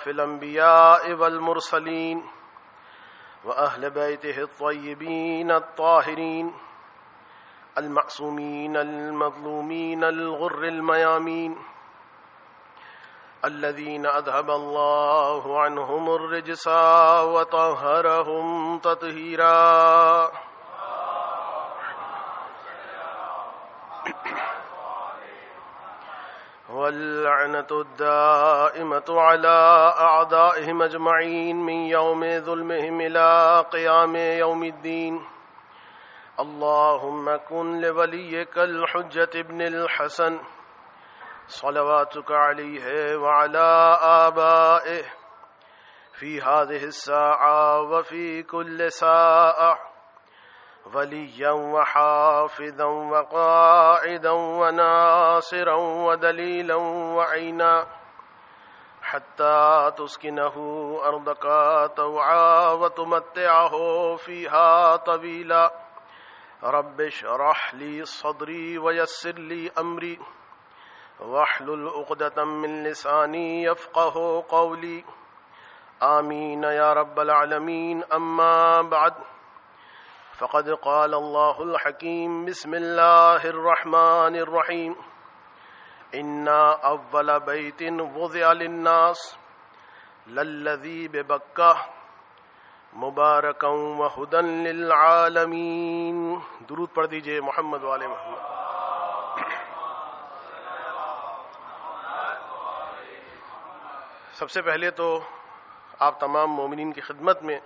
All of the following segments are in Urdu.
أشرف الأنبياء والمرسلين وأهل بيته الطيبين الطاهرين المعصومين المظلومين الغر الميامين الذين أذهب الله عنهم الرجس وطهرهم تطهيرا واللعنة الدائمة على أعدائهم أجمعين من يوم ظلمهم إلى قيام يوم الدين. اللهم كن لوليك الحجة ابن الحسن صلواتك عليه وعلى آبائه في هذه الساعة وفي كل ساعة وليا وحافظا وقائدا وناصرا ودليلا وعينا حتى تسكنه أرضك طوعا وتمتعه فيها طويلا. رب اشرح لي صدري ويسر لي أمري واحلل عقدة من لساني يفقه قولي. آمين يا رب العالمين. أما بعد، فقد قال الله الحكيم بسم الله الرحمن الرحيم إنا أول بيت وضع للناس للذي ببكة مبارکا وہدی للعالمین. درود پڑھ دیجئے محمد والے محمد. سب سے پہلے تو آپ تمام مومنین کی خدمت میں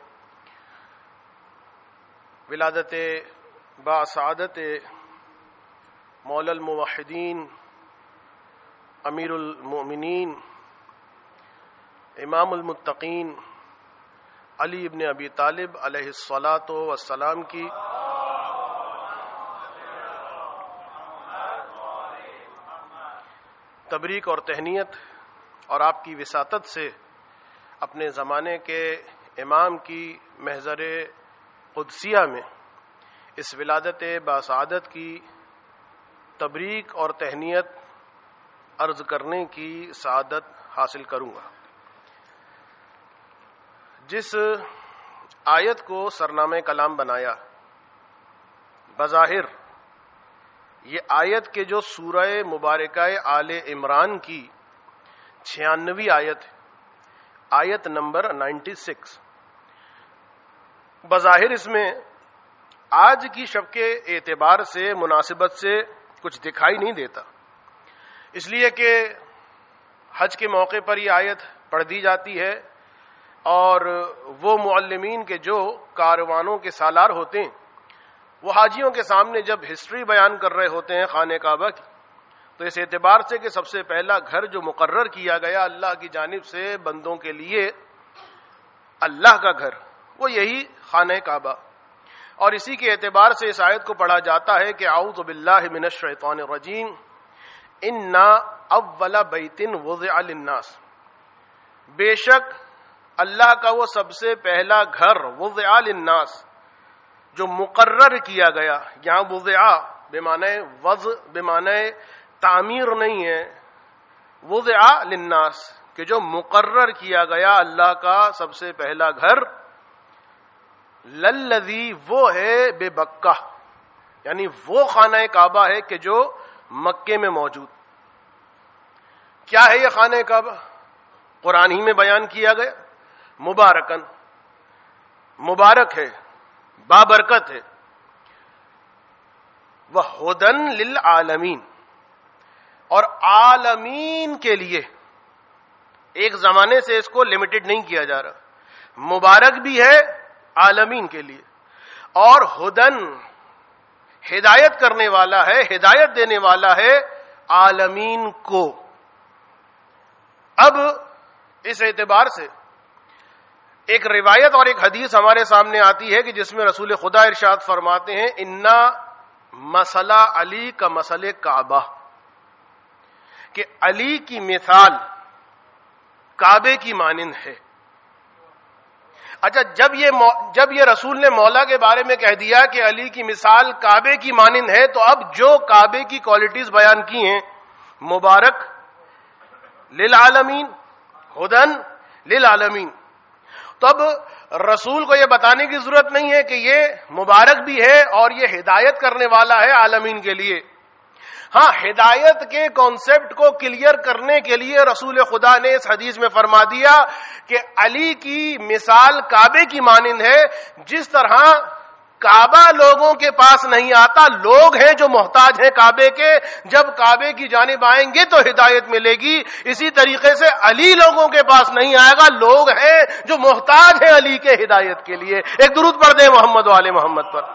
ولادت باسعادت مولا الموحدین امیر المؤمنین امام المتقین علی ابن ابی طالب علیہ الصلاۃ والسلام کی تبریک اور تہنیت اور آپ کی وساطت سے اپنے زمانے کے امام کی محضر قدسیہ میں اس ولادت باسعادت کی تبریک اور تہنیت عرض کرنے کی سعادت حاصل کروں گا. جس آیت کو سرنامہ کلام بنایا، بظاہر یہ آیت کے جو سورہ مبارکہ آل عمران کی 96 آیت نمبر 96، بظاہر اس میں آج کی شب کے اعتبار سے مناسبت سے کچھ دکھائی نہیں دیتا، اس لیے کہ حج کے موقع پر یہ آیت پڑھ دی جاتی ہے اور وہ معلمین کے جو کاروانوں کے سالار ہوتے ہیں وہ حاجیوں کے سامنے جب ہسٹری بیان کر رہے ہوتے ہیں خانہ کعبہ کی، تو اس اعتبار سے کہ سب سے پہلا گھر جو مقرر کیا گیا اللہ کی جانب سے بندوں کے لیے، اللہ کا گھر، وہ یہی خانہ کعبہ، اور اسی کے اعتبار سے اس آیت کو پڑھا جاتا ہے کہ اعوذ باللہ من الشیطان الرجیم انا اول بیت وضع للناس، بے شک اللہ کا وہ سب سے پہلا گھر وضع للناس جو مقرر کیا گیا. یہاں وضع بمعنی وضع بمعنی تعمیر نہیں ہے، وضع للناس کہ جو مقرر کیا گیا اللہ کا سب سے پہلا گھر، للذی وہ ہے بے بکہ، یعنی وہ خانہ کعبہ ہے کہ جو مکے میں موجود. کیا ہے یہ خانہ کعبہ؟ قرآن ہی میں بیان کیا گیا، مبارکن، مبارک ہے، بابرکت ہے، وہدن للعالمین، اور عالمین کے لیے. ایک زمانے سے اس کو لمیٹڈ نہیں کیا جا رہا، مبارک بھی ہے عالمین کے لیے، اور ہدن ہدایت کرنے والا ہے، ہدایت دینے والا ہے عالمین کو. اب اس اعتبار سے ایک روایت اور ایک حدیث ہمارے سامنے آتی ہے کہ جس میں رسول خدا ارشاد فرماتے ہیں انا مسئلہ علی کا مسئلہ کعبہ، کہ علی کی مثال کعبے کی مانند ہے. اچھا، جب یہ رسول نے مولا کے بارے میں کہہ دیا کہ علی کی مثال کعبے کی مانند ہے، تو اب جو کعبے کی کوالٹیز بیان کی ہیں، مبارک، للعالمین، ہدن، للعالمین. تو اب رسول کو یہ بتانے کی ضرورت نہیں ہے کہ یہ مبارک بھی ہے اور یہ ہدایت کرنے والا ہے عالمین کے لیے. ہاں، ہدایت کے کانسیپٹ کو کلیئر کرنے کے لیے رسول خدا نے اس حدیث میں فرما دیا کہ علی کی مثال کعبے کی مانند ہے. جس طرح کعبہ لوگوں کے پاس نہیں آتا، لوگ ہیں جو محتاج ہیں کعبے کے، جب کعبے کی جانب آئیں گے تو ہدایت ملے گی. اسی طریقے سے علی لوگوں کے پاس نہیں آئے گا، لوگ ہیں جو محتاج ہیں علی کے ہدایت کے لیے. ایک درود پڑھ دیں محمد و آل محمد پر.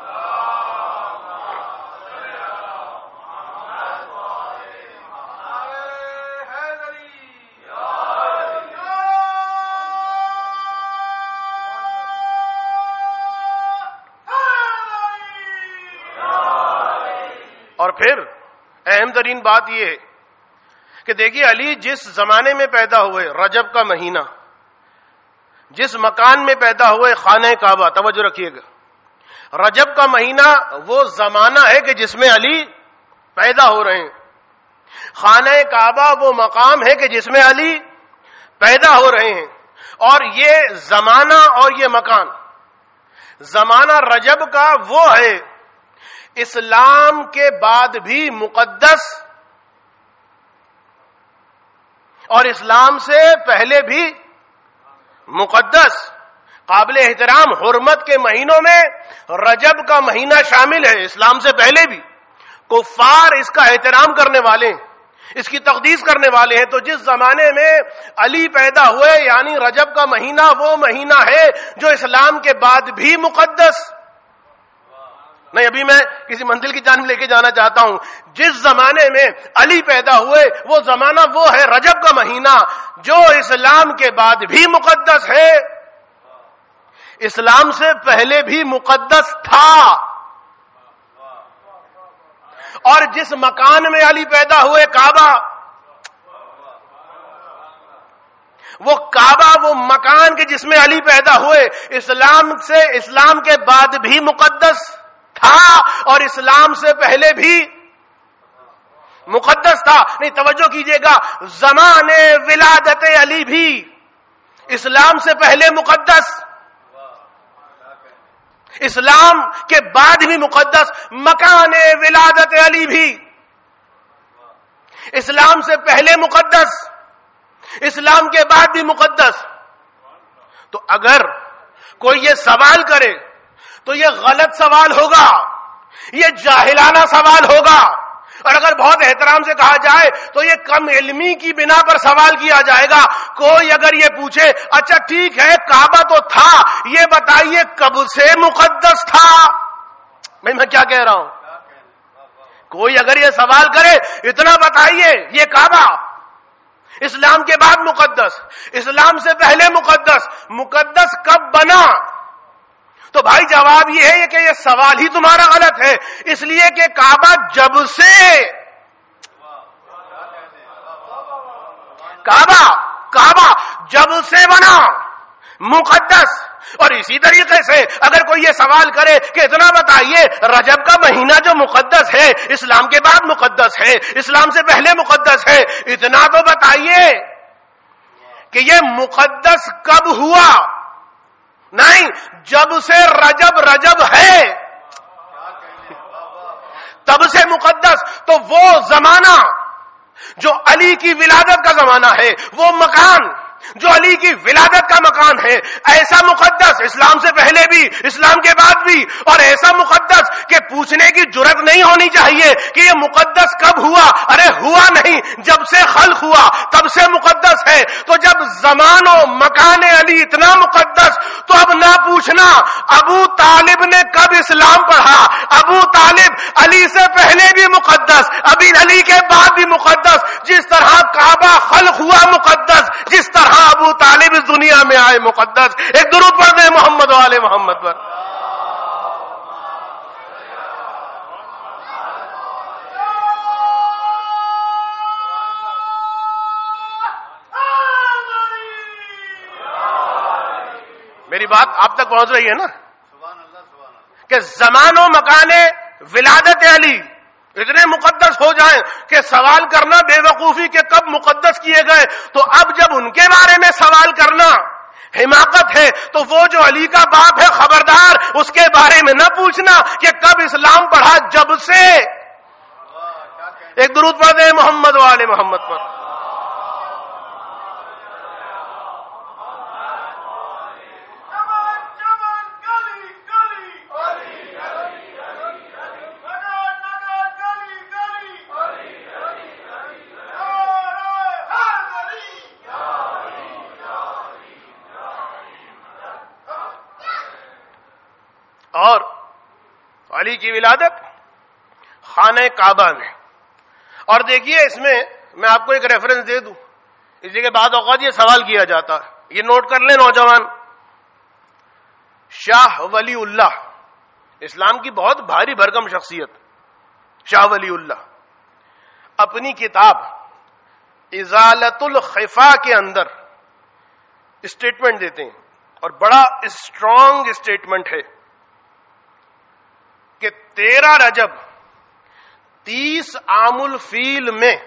اور پھر اہم ترین بات یہ ہے کہ دیکھیے علی جس زمانے میں پیدا ہوئے، رجب کا مہینہ، جس مکان میں پیدا ہوئے خانہ کعبہ، توجہ رکھیے گا، رجب کا مہینہ وہ زمانہ ہے کہ جس میں علی پیدا ہو رہے ہیں. خانہ کعبہ وہ مقام ہے کہ جس میں علی پیدا ہو رہے ہیں. اور یہ زمانہ اور یہ مکان، زمانہ رجب کا وہ ہے اسلام کے بعد بھی مقدس اور اسلام سے پہلے بھی مقدس، قابل احترام حرمت کے مہینوں میں رجب کا مہینہ شامل ہے. اسلام سے پہلے بھی کفار اس کا احترام کرنے والے ہیں، اس کی تقدیس کرنے والے ہیں. تو جس زمانے میں علی پیدا ہوئے یعنی رجب کا مہینہ وہ مہینہ ہے جو اسلام کے بعد بھی مقدس نہیں. ابھی میں کسی منزل کی جانب لے کے جانا چاہتا ہوں. جس زمانے میں علی پیدا ہوئے وہ زمانہ وہ ہے رجب کا مہینہ جو اسلام کے بعد بھی مقدس ہے، اسلام سے پہلے بھی مقدس تھا. اور جس مکان میں علی پیدا ہوئے کعبہ، وہ کعبہ وہ مکان کے جس میں علی پیدا ہوئے اسلام کے بعد بھی مقدس تھا اور اسلام سے پہلے بھی مقدس تھا. نہیں، توجہ کیجئے گا، زمانے ولادت علی بھی اسلام سے پہلے مقدس، اسلام کے بعد بھی مقدس. مکان ولادت علی بھی اسلام سے پہلے مقدس، اسلام کے بعد بھی مقدس. تو اگر کوئی یہ سوال کرے تو یہ غلط سوال ہوگا، یہ جاہلانہ سوال ہوگا. اور اگر بہت احترام سے کہا جائے تو یہ کم علمی کی بنا پر سوال کیا جائے گا. کوئی اگر یہ پوچھے اچھا ٹھیک ہے کعبہ تو تھا، یہ بتائیے کب سے مقدس تھا؟ میں کیا کہہ رہا ہوں؟ کوئی اگر یہ سوال کرے اتنا بتائیے، یہ کعبہ اسلام کے بعد مقدس، اسلام سے پہلے مقدس، مقدس کب بنا؟ تو بھائی جواب یہ ہے کہ یہ سوال ہی تمہارا غلط ہے، اس لیے کہ کعبہ جب سے کعبہ جب سے بنا مقدس. اور اسی طریقے سے اگر کوئی یہ سوال کرے کہ اتنا بتائیے رجب کا مہینہ جو مقدس ہے اسلام کے بعد مقدس ہے، اسلام سے پہلے مقدس ہے، اتنا تو بتائیے کہ یہ مقدس کب ہوا؟ نہیں، جب سے رجب ہے تب سے مقدس. تو وہ زمانہ جو علی کی ولادت کا زمانہ ہے، وہ مکان جو علی کی ولادت کا مکان ہے، ایسا مقدس اسلام سے پہلے بھی اسلام کے بعد بھی، اور ایسا مقدس کہ پوچھنے کی جرات نہیں ہونی چاہیے کہ یہ مقدس کب ہوا. ارے ہوا نہیں، جب سے خلق ہوا تب سے مقدس ہے. تو جب زمان و مکان علی اتنا مقدس تو اب نہ پوچھنا ابو طالب نے کب اسلام پڑھا. ابو طالب علی سے پہلے بھی مقدس، ابھی علی کے بعد بھی مقدس. جس طرح کعبہ خلق ہوا مقدس، جس طرح ابو طالب اس دنیا میں آئے مقدس. ایک درود پڑھ دیں محمد و آل محمد پر. میری بات آپ تک پہنچ رہی ہے نا؟ کہ زمان و مکان ولادت علی اتنے مقدس ہو جائیں کہ سوال کرنا بے وقوفی کے کب مقدس کیے گئے، تو اب جب ان کے بارے میں سوال کرنا حماقت ہے تو وہ جو علی کا باپ ہے خبردار اس کے بارے میں نہ پوچھنا کہ کب اسلام پڑھا، جب سے۔ ایک درود پڑھ دیں محمد و آل محمد پر۔ اور علی کی ولادت خانہ کعبہ میں، اور دیکھیے اس میں میں آپ کو ایک ریفرنس دے دوں، اس لیے کہ بعض اوقات یہ سوال کیا جاتا ہے، یہ نوٹ کر لیں نوجوان، شاہ ولی اللہ اسلام کی بہت بھاری بھرکم شخصیت شاہ ولی اللہ اپنی کتاب ازالت الخفا کے اندر اسٹیٹمنٹ دیتے ہیں، اور بڑا اسٹرانگ اسٹیٹمنٹ ہے کہ 13 رجب 30 عام الفیل میں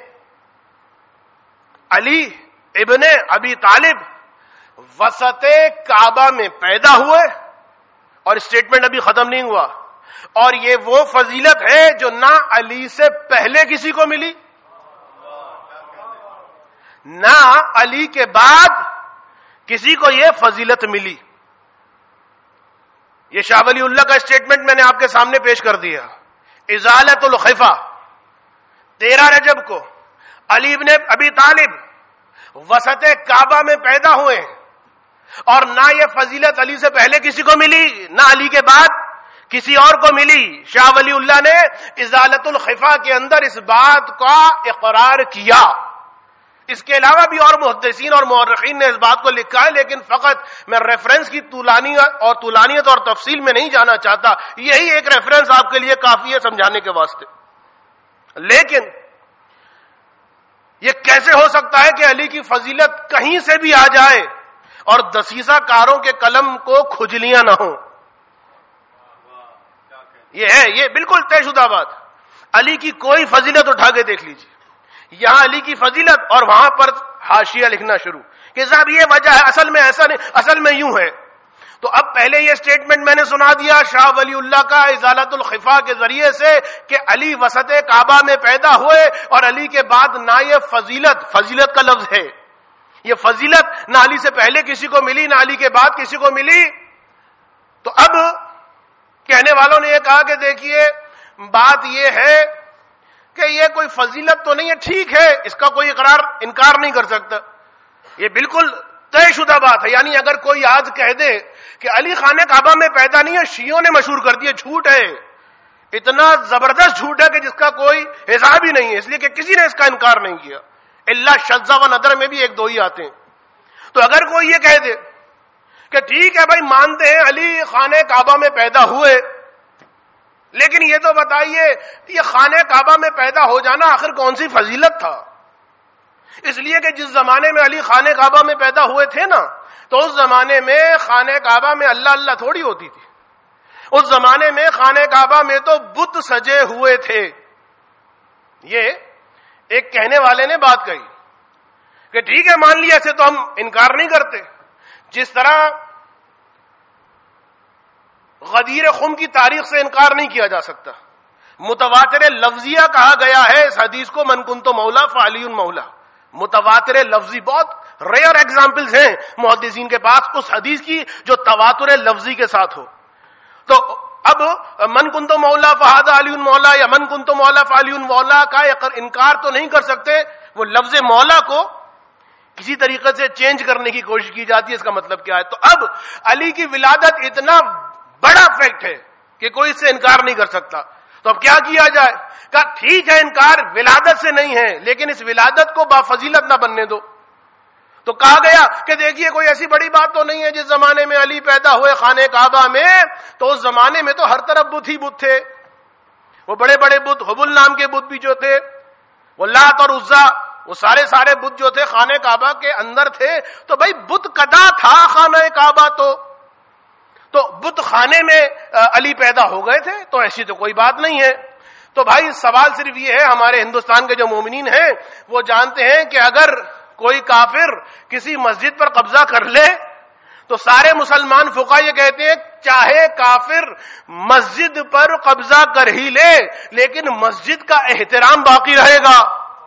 علی ابن ابی طالب وسط کعبہ میں پیدا ہوئے، اور اسٹیٹمنٹ ابھی ختم نہیں ہوا، اور یہ وہ فضیلت ہے جو نہ علی سے پہلے کسی کو ملی نہ علی کے بعد کسی کو یہ فضیلت ملی۔ یہ شاہ ولی اللہ کا اسٹیٹمنٹ میں نے آپ کے سامنے پیش کر دیا۔ ازالت الخفا 13 رجب کو علی ابن ابی طالب وسط کعبہ میں پیدا ہوئے، اور نہ یہ فضیلت علی سے پہلے کسی کو ملی نہ علی کے بعد کسی اور کو ملی۔ شاہ ولی اللہ نے ازالت الخفا کے اندر اس بات کا اقرار کیا۔ اس کے علاوہ بھی اور محدثین اور مورخین نے اس بات کو لکھا ہے، لیکن فقط میں ریفرنس کی طولانیت اور تفصیل میں نہیں جانا چاہتا، یہی ایک ریفرنس آپ کے لیے کافی ہے سمجھانے کے واسطے۔ لیکن یہ کیسے ہو سکتا ہے کہ علی کی فضیلت کہیں سے بھی آ جائے اور دسیسہ کاروں کے قلم کو کھجلیاں نہ ہوں؟ یہ بالکل طے شدہ بات۔ علی کی کوئی فضیلت اٹھا کے دیکھ لیجیے، یہاں علی کی فضیلت اور وہاں پر حاشیہ لکھنا شروع کہ صاحب یہ وجہ ہے، اصل میں ایسا نہیں، اصل میں یوں ہے۔ تو اب پہلے یہ سٹیٹمنٹ میں نے سنا دیا شاہ ولی اللہ کا ازالت الخفا کے ذریعے سے کہ علی وسط کعبہ میں پیدا ہوئے، اور علی کے بعد نہ یہ فضیلت کا لفظ ہے، یہ فضیلت نہ علی سے پہلے کسی کو ملی نہ علی کے بعد کسی کو ملی۔ تو اب کہنے والوں نے یہ کہا کہ دیکھیے بات یہ ہے کہ یہ کوئی فضیلت تو نہیں ہے، ٹھیک ہے، اس کا کوئی انکار نہیں کر سکتا، یہ بالکل طے شدہ بات ہے۔ یعنی اگر کوئی آج کہہ دے کہ علی خانہ کعبہ میں پیدا نہیں ہے، شیعوں نے مشہور کر دیا، جھوٹ ہے، اتنا زبردست جھوٹ ہے کہ جس کا کوئی حساب ہی نہیں ہے، اس لیے کہ کسی نے اس کا انکار نہیں کیا، اللہ شذ و نظر میں بھی ایک دو ہی آتے ہیں۔ تو اگر کوئی یہ کہہ دے کہ ٹھیک ہے بھائی مانتے ہیں علی خانہ کعبہ میں پیدا ہوئے، لیکن یہ تو بتائیے یہ خانہ کعبہ میں پیدا ہو جانا آخر کون سی فضیلت تھا؟ اس لیے کہ جس زمانے میں علی خانہ کعبہ میں پیدا ہوئے تھے نا، تو اس زمانے میں خانہ کعبہ میں اللہ اللہ تھوڑی ہوتی تھی، اس زمانے میں خانہ کعبہ میں تو بت سجے ہوئے تھے۔ یہ ایک کہنے والے نے بات کہی کہ ٹھیک ہے مان لیا، ایسے تو ہم انکار نہیں کرتے، جس طرح غدیر خم کی تاریخ سے انکار نہیں کیا جا سکتا۔ متواتر لفظیہ کہا گیا ہے اس حدیث کو، من کنت مولا فعلی مولا۔ متواتر لفظی بہت ریئر ایگزامپلز ہیں محدثین کے پاس اس حدیث کی جو تواتر لفظی کے ساتھ ہو۔ تو اب من کنت مولا فہذا علی مولا یا من کنت مولا فعلی مولا کا انکار تو نہیں کر سکتے، وہ لفظ مولا کو کسی طریقے سے چینج کرنے کی کوشش کی جاتی ہے، اس کا مطلب کیا ہے؟ تو اب علی کی ولادت اتنا بڑا فیکٹ ہے کہ کوئی اس سے انکار نہیں کر سکتا، تو اب کیا کیا جائے؟ کہا ٹھیک ہے انکار ولادت سے نہیں ہے، لیکن اس ولادت کو بافضیلت نہ بننے دو۔ تو کہا گیا کہ دیکھیے کوئی ایسی بڑی بات تو نہیں ہے، جس زمانے میں علی پیدا ہوئے خانہ کعبہ میں، تو اس زمانے میں تو ہر طرف بت ہی بت تھے، وہ بڑے بڑے بت، حبل نام کے بت بھی جو تھے، وہ لات اور عزا، وہ سارے بت جو تھے خانہ کعبہ کے اندر تھے۔ تو بھائی بت کدا تھا خانہ کعبہ، تو بت خانے میں علی پیدا ہو گئے تھے، تو ایسی تو کوئی بات نہیں ہے۔ تو بھائی سوال صرف یہ ہے، ہمارے ہندوستان کے جو مومنین ہیں وہ جانتے ہیں کہ اگر کوئی کافر کسی مسجد پر قبضہ کر لے تو سارے مسلمان فقہا یہ کہتے ہیں چاہے کافر مسجد پر قبضہ کر ہی لے لیکن مسجد کا احترام باقی رہے گا،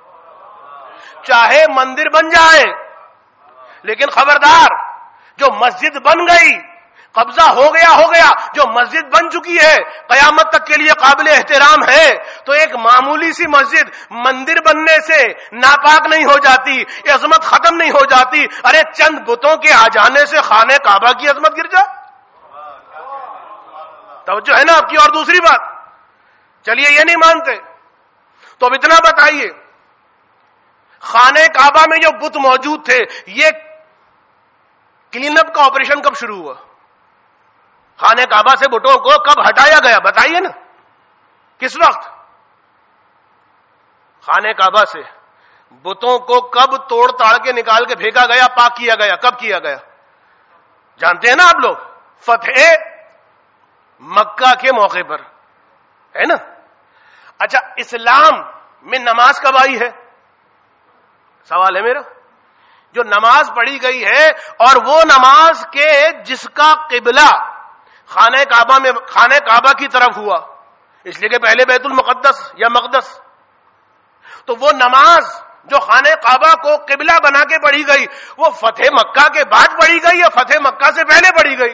چاہے مندر بن جائے لیکن خبردار جو مسجد بن گئی، قبضہ ہو گیا، جو مسجد بن چکی ہے قیامت تک کے لیے قابل احترام ہے، تو ایک معمولی سی مسجد مندر بننے سے ناپاک نہیں ہو جاتی، یہ عظمت ختم نہیں ہو جاتی۔ ارے چند بتوں کے آ جانے سے خانہ کعبہ کی عظمت گر جائے؟ توجہ ہے نا آپ کی؟ اور دوسری بات، چلیے یہ نہیں مانتے تو اب اتنا بتائیے، خانہ کعبہ میں جو بت موجود تھے یہ کلین اپ کا آپریشن کب شروع ہوا؟ خانہ کعبہ سے بتوں کو کب ہٹایا گیا؟ بتائیے نا، کس وقت؟ خانہ کعبہ سے بتوں کو کب توڑ تاڑ کے نکال کے پھینکا گیا، پاک کیا گیا؟ کب کیا گیا؟ جانتے ہیں نا آپ لوگ؟ فتح مکہ کے موقع پر، ہے نا؟ اچھا، اسلام میں نماز کب آئی ہے؟ سوال ہے میرا۔ جو نماز پڑھی گئی ہے اور وہ نماز کے جس کا قبلہ خانہ کعبہ کی طرف ہوا، اس لیے کہ پہلے بیت المقدس یا مقدس، تو وہ نماز جو خانہ کعبہ کو قبلہ بنا کے پڑھی گئی وہ فتح مکہ کے بعد پڑھی گئی یا فتح مکہ سے پہلے پڑھی گئی؟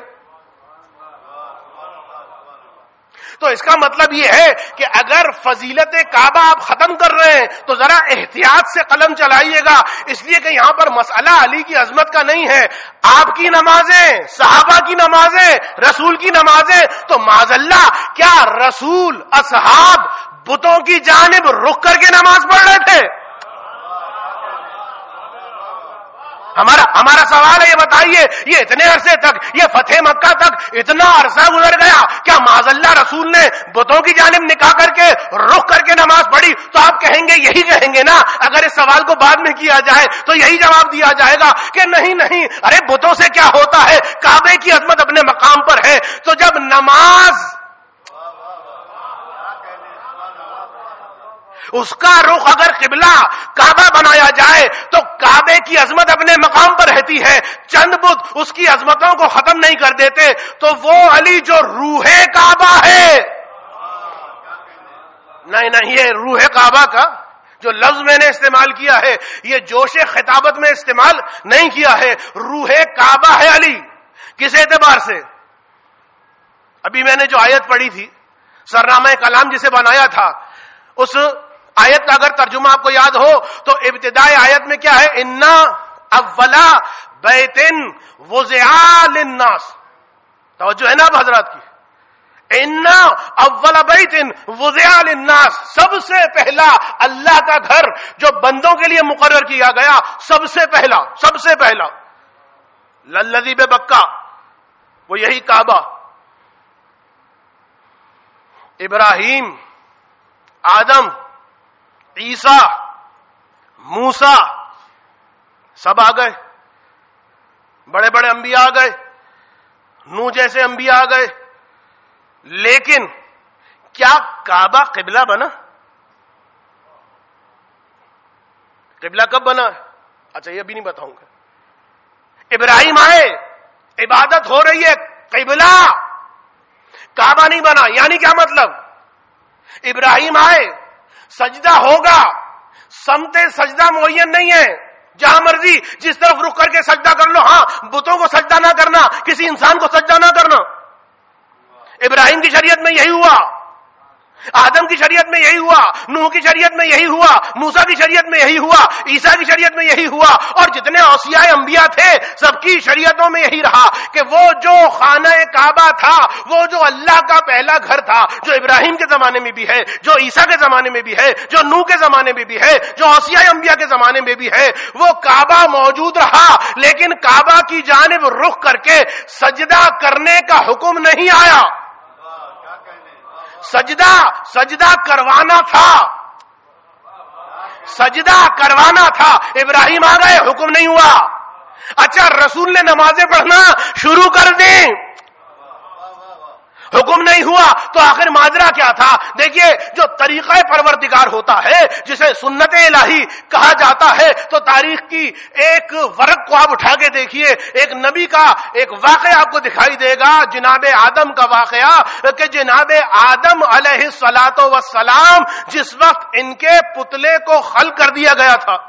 تو اس کا مطلب یہ ہے کہ اگر فضیلت کعبہ آپ ختم کر رہے ہیں تو ذرا احتیاط سے قلم چلائیے گا، اس لیے کہ یہاں پر مسئلہ علی کی عظمت کا نہیں ہے، آپ کی نمازیں، صحابہ کی نمازیں، رسول کی نمازیں، تو معاذ اللہ کیا رسول اصحاب بتوں کی جانب رخ کر کے نماز پڑھ رہے تھے؟ ہمارا سوال ہے، یہ بتائیے، یہ اتنے عرصے تک، یہ فتح مکہ تک اتنا عرصہ گزر گیا، کیا معاذ اللہ رسول نے بتوں کی جانب نکاح کر کے رخ کر کے نماز پڑھی؟ تو آپ کہیں گے، یہی کہیں گے نا، اگر اس سوال کو بعد میں کیا جائے تو یہی جواب دیا جائے گا کہ نہیں، ارے بتوں سے کیا ہوتا ہے، کعبے کی عظمت اپنے مقام پر ہے۔ تو جب نماز اس کا رخ اگر قبلہ کعبہ بنایا جائے تو کعبے کی عظمت اپنے مقام پر رہتی ہے، چند بت اس کی عظمتوں کو ختم نہیں کر دیتے، تو وہ علی جو روح کعبہ ہے، نہیں، یہ روح کعبہ کا جو لفظ میں نے استعمال کیا ہے یہ جوش خطابت میں استعمال نہیں کیا ہے، روح کعبہ ہے علی۔ کس اعتبار سے؟ ابھی میں نے جو آیت پڑھی تھی، سرنامہ کلام جسے بنایا تھا، اس آیت کا اگر ترجمہ آپ کو یاد ہو تو ابتدائی آیت میں کیا ہے؟ انا اولا بیت وضع للناس، توجہ ہے نا اب حضرات کی؟ انا اول بیت وضع للناس، سب سے پہلا اللہ کا گھر جو بندوں کے لیے مقرر کیا گیا، سب سے پہلا للذی ببکہ، وہ یہی کعبہ۔ ابراہیم، آدم، عیسیٰ، موسیٰ سب آ گئے، بڑے بڑے انبیاء آ گئے، نوح جیسے انبیاء آ گئے، لیکن کیا کعبہ قبلہ بنا؟ قبلہ کب بنا؟ اچھا یہ بھی نہیں بتاؤں گا۔ ابراہیم آئے، عبادت ہو رہی ہے، قبلہ کعبہ نہیں بنا، یعنی کیا مطلب؟ ابراہیم آئے، سجدہ ہوگا، سمت سجدہ معین نہیں ہے، جہاں مرضی جس طرف رخ کر کے سجدہ کر لو، ہاں بتوں کو سجدہ نہ کرنا، کسی انسان کو سجدہ نہ کرنا۔ ابراہیم کی شریعت میں یہی ہوا، آدم کی شریعت میں یہی ہوا، نوح کی شریعت میں یہی ہوا، موسیٰ کی شریعت میں یہی ہوا، عیسیٰ کی شریعت میں یہی ہوا، اور جتنے اوصیاء انبیاء تھے سب کی شریعتوں میں یہی رہا کہ وہ جو خانہ کعبہ تھا، وہ جو اللہ کا پہلا گھر تھا، جو ابراہیم کے زمانے میں بھی ہے، جو عیسیٰ کے زمانے میں بھی ہے، جو نوح کے زمانے میں بھی ہے، جو اوصیاء انبیاء کے زمانے میں بھی ہے، وہ کعبہ موجود رہا، لیکن کعبہ کی جانب رخ کر کے سجدہ کرنے کا حکم نہیں آیا۔ سجدہ کروانا تھا، ابراہیم آ گئے، حکم نہیں ہوا۔ اچھا رسول نے نمازیں پڑھنا شروع کر دیں، حکم نہیں ہوا تو آخر ماجرا کیا تھا؟ دیکھیے جو طریقہ پروردگار ہوتا ہے، جسے سنت الہی کہا جاتا ہے، تو تاریخ کی ایک ورق کو آپ اٹھا کے دیکھیے، ایک نبی کا ایک واقعہ آپ کو دکھائی دے گا، جناب آدم کا واقعہ، کہ جناب آدم علیہ الصلاۃ والسلام جس وقت ان کے پتلے کو خلق کر دیا گیا تھا،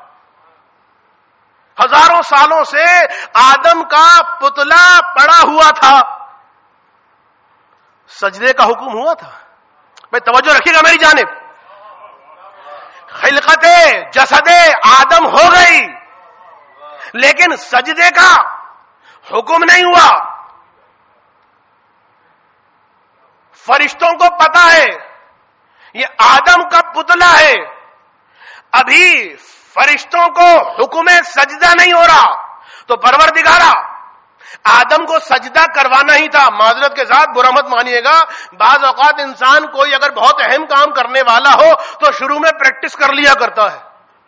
ہزاروں سالوں سے آدم کا پتلا پڑا ہوا تھا، سجدے کا حکم ہوا تھا. بھائی توجہ رکھیے گا میری جانب. خلقت جسد آدم ہو گئی لیکن سجدے کا حکم نہیں ہوا. فرشتوں کو پتا ہے یہ آدم کا پتلا ہے، ابھی فرشتوں کو حکم سجدہ نہیں ہو رہا، تو پروردگارا آدم کو سجدہ کروانا ہی تھا. معذرت کے ساتھ برا مت مانیے گا، بعض اوقات انسان کوئی اگر بہت اہم کام کرنے والا ہو تو شروع میں پریکٹس کر لیا کرتا ہے.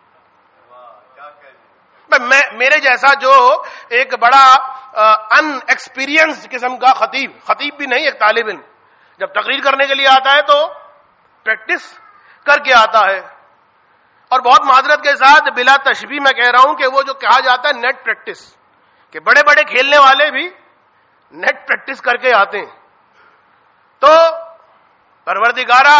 میرے جیسا جو ایک بڑا ان ایکسپیرینس قسم کا خطیب بھی نہیں، ایک طالب علم جب تقریر کرنے کے لیے آتا ہے تو پریکٹس کر کے آتا ہے. اور بہت معذرت کے ساتھ بلا تشبیہ میں کہہ رہا ہوں کہ وہ جو کہا جاتا ہے نیٹ پریکٹس، کہ بڑے بڑے کھیلنے والے بھی نیٹ پریکٹس کر کے آتے ہیں. تو پروردگارا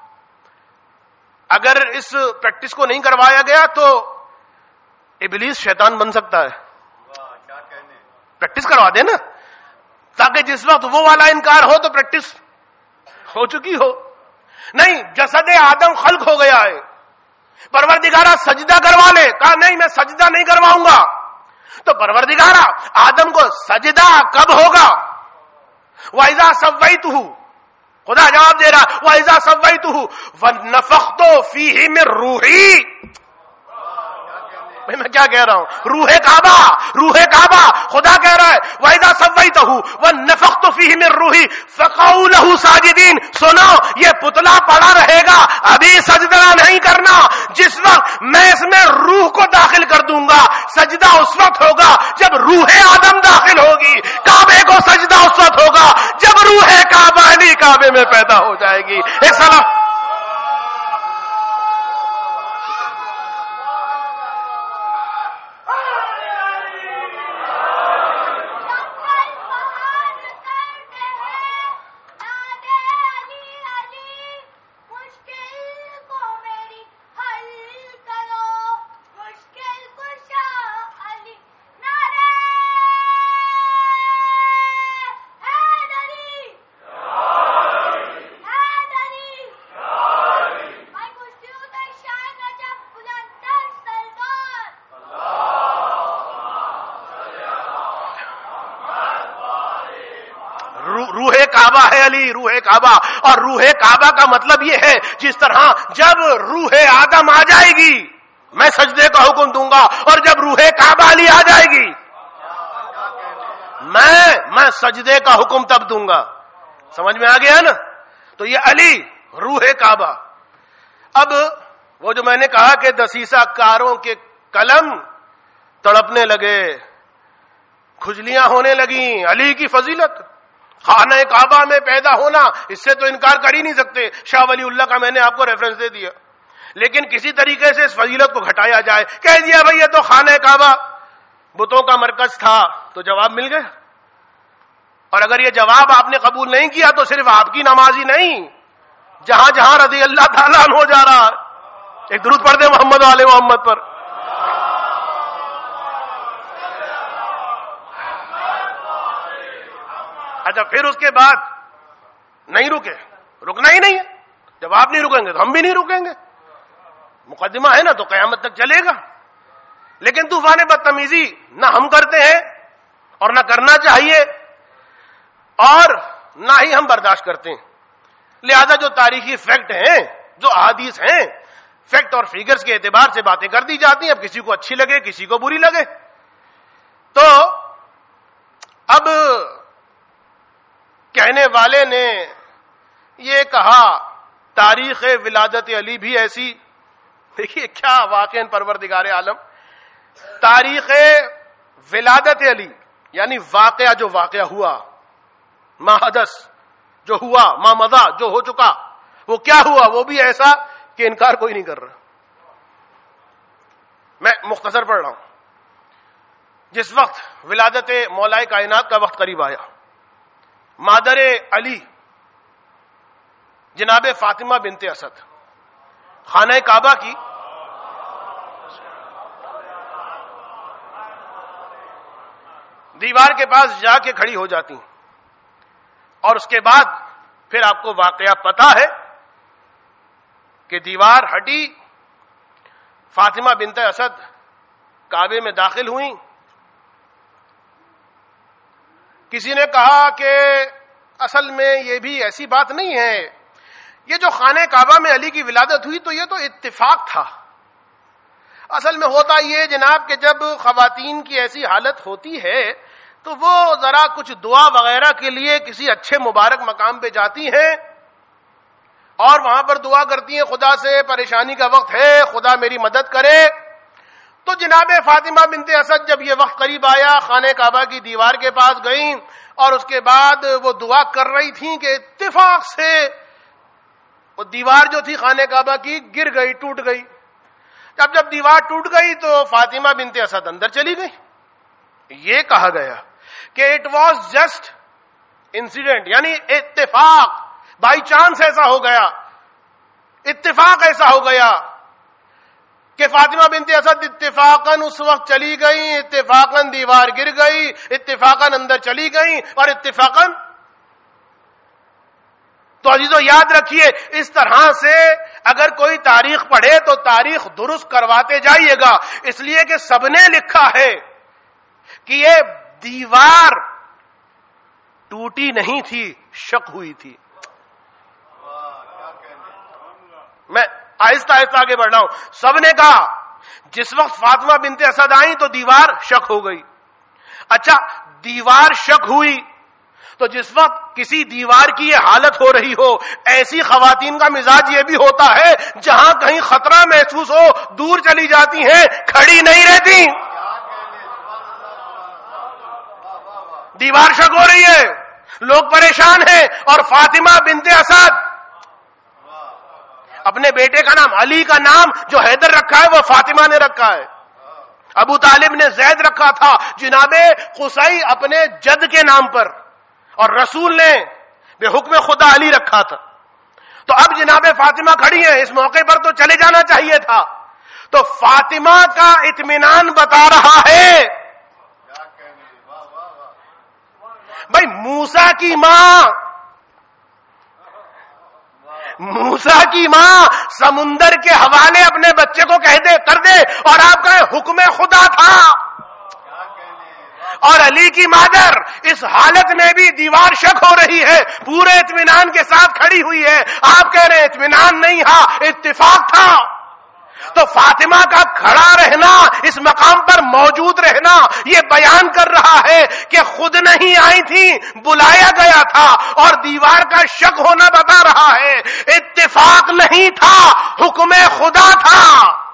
اگر اس پریکٹس کو نہیں کروایا گیا تو ابلیس شیطان بن سکتا ہے. پریکٹس کروا دے نا، تاکہ جس وقت وہ والا انکار ہو تو پریکٹس ہو چکی ہو. نہیں، جسد آدم خلق ہو گیا ہے، پروردگارا سجدہ کروا لے. کہا نہیں میں سجدہ نہیں کرواؤں گا. تو پروردگارا آدم کو سجدہ کب ہوگا؟ وَإِذَا سَوَّيْتُهُ، خدا جواب دے رہا وَإِذَا سَوَّيْتُهُ وَنَفَخْتُ فِيهِ مِن رُوحِي. بھئی میں کیا کہہ رہا ہوں؟ روح کعبہ خدا کہہ رہا ہے وَإِذَا سَوَّيْتُهُ وَنَفَخْتُ فِيهِ مِن رُوحِي فَقَعُوا لَهُ سَاجِدِينَ. سنو، یہ پتلا پڑا رہے گا، ابھی سجدہ نہیں کرنا. جس وقت میں اس میں روح کو داخل کر دوں گا، سجدہ اس وقت ہوگا جب روح آدم داخل ہوگی. کعبے کو سجدہ اس وقت ہوگا جب روح کعبہ علی کعبے میں پیدا ہو جائے گی. ایک سلام. روح کعبہ ہے علی، روح کعبہ. اور روح کعبہ کا مطلب یہ ہے جس طرح جب روح آدم آ جائے گی میں سجدے کا حکم دوں گا، اور جب روح کعبہ علی آ جائے گی میں سجدے کا حکم تب دوں گا. سمجھ میں آ گیا نا؟ تو یہ علی روح کعبہ. اب وہ جو میں نے کہا کہ دسیسہ کاروں کے قلم تڑپنے لگے، کھجلیاں ہونے لگیں. علی کی فضیلت، خانہ کعبہ میں پیدا ہونا، اس سے تو انکار کر ہی نہیں سکتے. شاہ ولی اللہ کا میں نے آپ کو ریفرنس دے دیا. لیکن کسی طریقے سے اس فضیلت کو گھٹایا جائے، کہہ دیا بھئی یہ تو خانہ کعبہ بتوں کا مرکز تھا، تو جواب مل گیا. اور اگر یہ جواب آپ نے قبول نہیں کیا تو صرف آپ کی نماز ہی نہیں، جہاں جہاں رضی اللہ تعالیٰ عنہ ہو جا رہا. ایک درود پڑھ دیں محمد و آل محمد پر. اچھا پھر اس کے بعد نہیں رکنا ہی نہیں ہے. جب آپ نہیں رکیں گے تو ہم بھی نہیں رکیں گے. مقدمہ ہے نا، تو قیامت تک چلے گا. لیکن طوفان بدتمیزی نہ ہم کرتے ہیں اور نہ کرنا چاہیے اور نہ ہی ہم برداشت کرتے ہیں. لہذا جو تاریخی فیکٹ ہیں، جو احادیث ہیں، فیکٹ اور فیگرز کے اعتبار سے باتیں کر دی جاتی ہیں. اب کسی کو اچھی لگے کسی کو بری لگے. تو اب کہنے والے نے یہ کہا تاریخ ولادت علی بھی ایسی. دیکھیے کیا واقعہ پروردگار عالم. تاریخ ولادت علی یعنی واقعہ جو واقعہ ہوا، ما حدث، جو ہوا، ما مضا، جو ہو چکا، وہ کیا ہوا، وہ بھی ایسا کہ انکار کوئی نہیں کر رہا. میں مختصر پڑھ رہا ہوں. جس وقت ولادت مولائے کائنات کا وقت قریب آیا، مادر علی جناب فاطمہ بنت اسد خانہ کعبہ کی دیوار کے پاس جا کے کھڑی ہو جاتی ہیں، اور اس کے بعد پھر آپ کو واقعہ پتا ہے کہ دیوار ہٹی، فاطمہ بنت اسد کعبے میں داخل ہوئیں. کسی نے کہا کہ اصل میں یہ بھی ایسی بات نہیں ہے، یہ جو خانہ کعبہ میں علی کی ولادت ہوئی تو یہ تو اتفاق تھا. اصل میں ہوتا یہ جناب کہ جب خواتین کی ایسی حالت ہوتی ہے تو وہ ذرا کچھ دعا وغیرہ کے لیے کسی اچھے مبارک مقام پہ جاتی ہیں اور وہاں پر دعا کرتی ہیں خدا سے، پریشانی کا وقت ہے، خدا میری مدد کرے. تو جناب فاطمہ بنت اسد جب یہ وقت قریب آیا، خانہ کعبہ کی دیوار کے پاس گئیں اور اس کے بعد وہ دعا کر رہی تھیں کہ اتفاق سے وہ دیوار جو تھی خانہ کعبہ کی گر گئی، ٹوٹ گئی. جب دیوار ٹوٹ گئی تو فاطمہ بنت اسد اندر چلی گئی. یہ کہا گیا کہ اٹ واز جسٹ انسیڈنٹ، یعنی اتفاق، بائی چانس ایسا ہو گیا، اتفاق ایسا ہو گیا کہ فاطمہ بنت اسد اتفاقاً اس وقت چلی گئی، اتفاقاً دیوار گر گئی، اتفاقاً اندر چلی گئی، اور اتفاقاً. تو عزیزو یاد رکھیے، اس طرح سے اگر کوئی تاریخ پڑھے تو تاریخ درست کرواتے جائیے گا، اس لیے کہ سب نے لکھا ہے کہ یہ دیوار ٹوٹی نہیں تھی، شک ہوئی تھی. میں آہستہ آہستہ آگے بڑھ رہا ہوں. سب نے کہا جس وقت فاطمہ بنت اسد آئیں تو دیوار شک ہو گئی. اچھا، دیوار شک ہوئی تو جس وقت کسی دیوار کی یہ حالت ہو رہی ہو، ایسی خواتین کا مزاج یہ بھی ہوتا ہے جہاں کہیں خطرہ محسوس ہو دور چلی جاتی ہیں، کھڑی نہیں رہتی. دیوار شک ہو رہی ہے، لوگ پریشان ہیں، اور فاطمہ بنت اسد اپنے بیٹے کا نام، علی کا نام جو حیدر رکھا ہے وہ فاطمہ نے رکھا ہے. ابو طالب نے زید رکھا تھا، جناب قصی اپنے جد کے نام پر، اور رسول نے بے حکم خدا علی رکھا تھا. تو اب جناب فاطمہ کھڑی ہیں، اس موقع پر تو چلے جانا چاہیے تھا. تو فاطمہ کا اطمینان بتا رہا ہے. بھائی موسیٰ کی ماں سمندر کے حوالے اپنے بچے کو کر دے اور آپ کا حکم خدا تھا، اور علی کی مادر اس حالت میں بھی دیوار شک ہو رہی ہے، پورے اطمینان کے ساتھ کھڑی ہوئی ہے. آپ کہہ رہے ہیں اطمینان نہیں تھا، اتفاق تھا. تو فاطمہ کا کھڑا رہنا، اس مقام پر موجود رہنا، یہ بیان کر رہا ہے کہ خود نہیں آئی تھی، بلایا گیا تھا. اور دیوار کا شک ہونا بتا رہا ہے اتفاق نہیں تھا، حکم خدا تھا.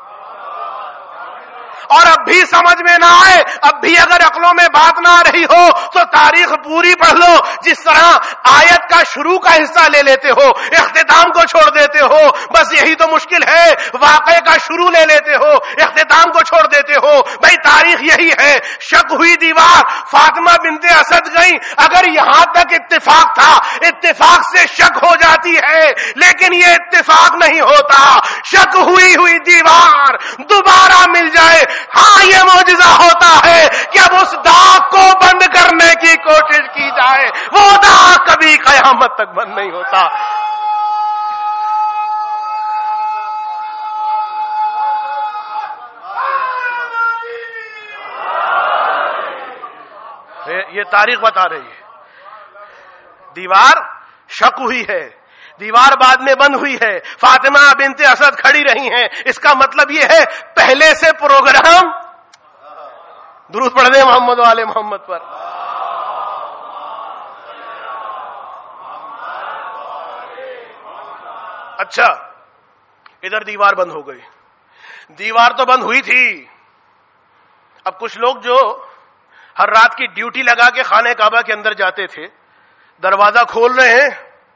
اور اب بھی سمجھ میں نہ آئے، اب بھی اگر عقلوں میں بات نہ آ رہی ہو تو تاریخ پوری پڑھ لو. جس طرح آیت کا شروع کا حصہ لے لیتے ہو، اختتام کو چھوڑ دیتے ہو، بس یہی تو مشکل ہے. واقعے کا شروع لے لیتے ہو، اختتام کو چھوڑ دیتے ہو. بھائی تاریخ یہی ہے، شک ہوئی دیوار، فاطمہ بنت اسد گئی. اگر یہاں تک اتفاق تھا، اتفاق سے شک ہو جاتی ہے، لیکن یہ اتفاق نہیں ہوتا. شک ہوئی دیوار دوبارہ مل جائے، ہاں یہ معجزہ ہوتا ہے کہ اب اس داغ کو بند کرنے کی کوشش کی جائے. وہ داغ کبھی قیامت تک بند نہیں ہوتا. یہ تاریخ بتا رہی ہے. دیوار شک ہوئی ہے، دیوار بعد میں بند ہوئی ہے، فاطمہ بنت اسد کھڑی رہی ہیں. اس کا مطلب یہ ہے پہلے سے پروگرام. درود پڑھ دیں محمد والے محمد پر. اچھا، ادھر دیوار بند ہو گئی. دیوار تو بند ہوئی تھی. اب کچھ لوگ جو ہر رات کی ڈیوٹی لگا کے خانہ کعبہ کے اندر جاتے تھے، دروازہ کھول رہے ہیں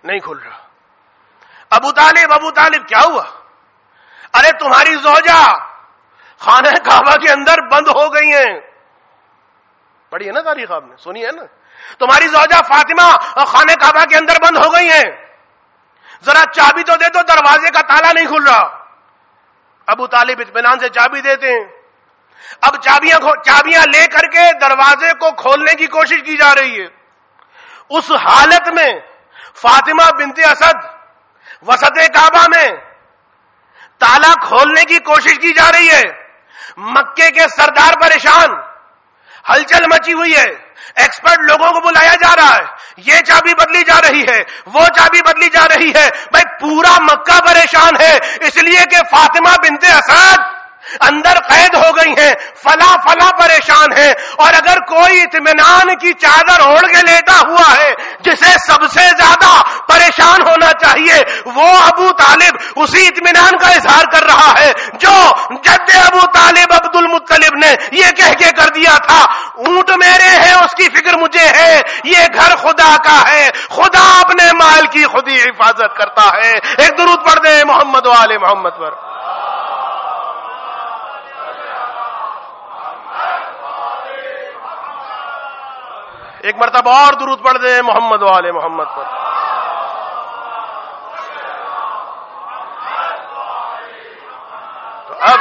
نہیں کھل رہا. ابو طالب کیا ہوا؟ ارے تمہاری زوجہ خانہ کعبہ کے اندر بند ہو گئی ہیں. پڑھی ہے نا تاریخ آپ نے، سنی ہے نا. تمہاری زوجہ فاطمہ خانہ کعبہ کے اندر بند ہو گئی ہیں، ذرا چابی تو دے دو، دروازے کا تالا نہیں کھل رہا. ابو طالب اطمینان سے چابی دیتے ہیں. اب چابیاں لے کر کے دروازے کو کھولنے کی کوشش کی جا رہی ہے. اس حالت میں فاطمہ بنت اسد وسط کعبہ میں تالا کھولنے کی کوشش کی جا رہی ہے. مکے کے سردار پریشان، ہلچل مچی ہوئی ہے، ایکسپرٹ لوگوں کو بلایا جا رہا ہے، یہ چابی بدلی جا رہی ہے، وہ چابی بدلی جا رہی ہے. بھائی پورا مکہ پریشان ہے، اس لیے کہ فاطمہ بنت اسد اندر قید ہو گئی ہیں، فلا پریشان ہے. اور اگر کوئی اطمینان کی چادر اوڑھ کے لیٹا ہوا ہے جسے سب سے زیادہ پریشان ہونا چاہیے، وہ ابو طالب اسی اطمینان کا اظہار کر رہا ہے جو جد ابو طالب عبد المطلب نے یہ کہہ کے کر دیا تھا، اونٹ میرے ہیں اس کی فکر مجھے ہے، یہ گھر خدا کا ہے، خدا اپنے مال کی خود ہی حفاظت کرتا ہے. ایک درود پڑھ دیں محمد و آل محمد پر. ایک مرتبہ اور درود پڑھ دیں محمد و آل محمد پر. تو اب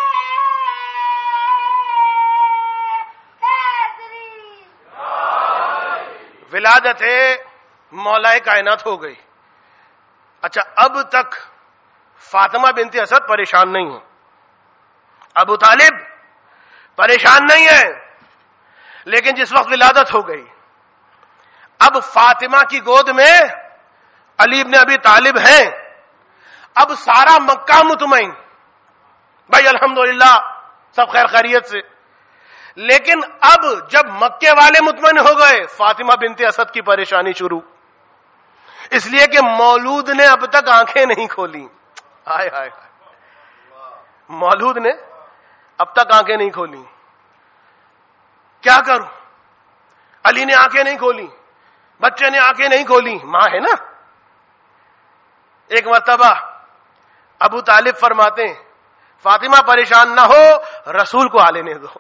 ولادت مولا کائنات ہو گئی. اچھا اب تک فاطمہ بنت اسد پریشان نہیں ہے، ابو طالب پریشان نہیں ہے، لیکن جس وقت ولادت ہو گئی اب فاطمہ کی گود میں علی ابن ابی طالب ہیں. اب سارا مکہ مطمئن، بھائی الحمدللہ سب خیر خیریت سے. لیکن اب جب مکے والے مطمئن ہو گئے، فاطمہ بنت اسد کی پریشانی شروع، اس لیے کہ مولود نے اب تک آنکھیں نہیں کھولی. ہائے ہائے، مولود نے اب تک آنکھیں نہیں کھولی. کیا کروں؟ علی نے آنکھیں نہیں کھولی، بچے نے آنکھیں نہیں کھولی، ماں ہے نا. ایک مرتبہ ابو طالب فرماتے ہیں فاطمہ پریشان نہ ہو، رسول کو آ لینے دو.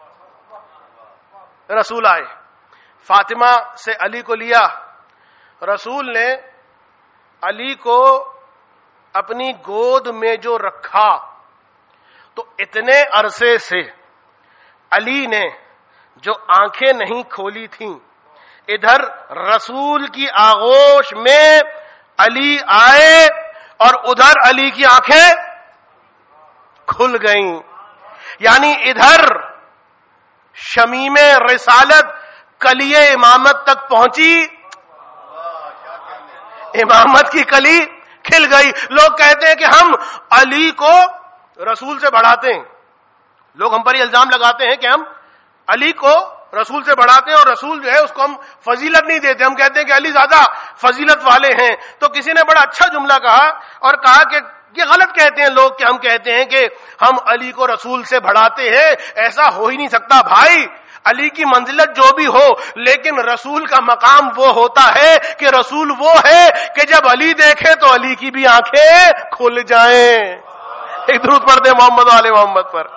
رسول آئے، فاطمہ سے علی کو لیا. رسول نے علی کو اپنی گود میں جو رکھا تو اتنے عرصے سے علی نے جو آنکھیں نہیں کھولی تھیں، ادھر رسول کی آغوش میں علی آئے اور ادھر علی کی آنکھیں کھل گئیں. یعنی ادھر شمیم رسالت کلی امامت تک پہنچی، امامت کی کلی کھل گئی. لوگ کہتے ہیں کہ ہم علی کو رسول سے بڑھاتے ہیں، لوگ ہم پر یہ الزام لگاتے ہیں کہ ہم علی کو رسول سے بڑھاتے ہیں اور رسول جو ہے اس کو ہم فضیلت نہیں دیتے، ہم کہتے ہیں کہ علی زیادہ فضیلت والے ہیں. تو کسی نے بڑا اچھا جملہ کہا اور کہا کہ یہ غلط کہتے ہیں لوگ کہ ہم کہتے ہیں کہ ہم علی کو رسول سے بڑھاتے ہیں، ایسا ہو ہی نہیں سکتا. بھائی علی کی منزلت جو بھی ہو، لیکن رسول کا مقام وہ ہوتا ہے کہ رسول وہ ہے کہ جب علی دیکھے تو علی کی بھی آنکھیں کھل جائیں. ایک درود پڑھ دیں محمد و آل محمد پر.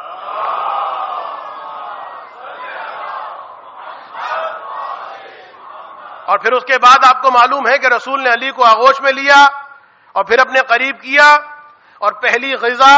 اور پھر اس کے بعد آپ کو معلوم ہے کہ رسول نے علی کو آغوش میں لیا اور پھر اپنے قریب کیا اور پہلی غذا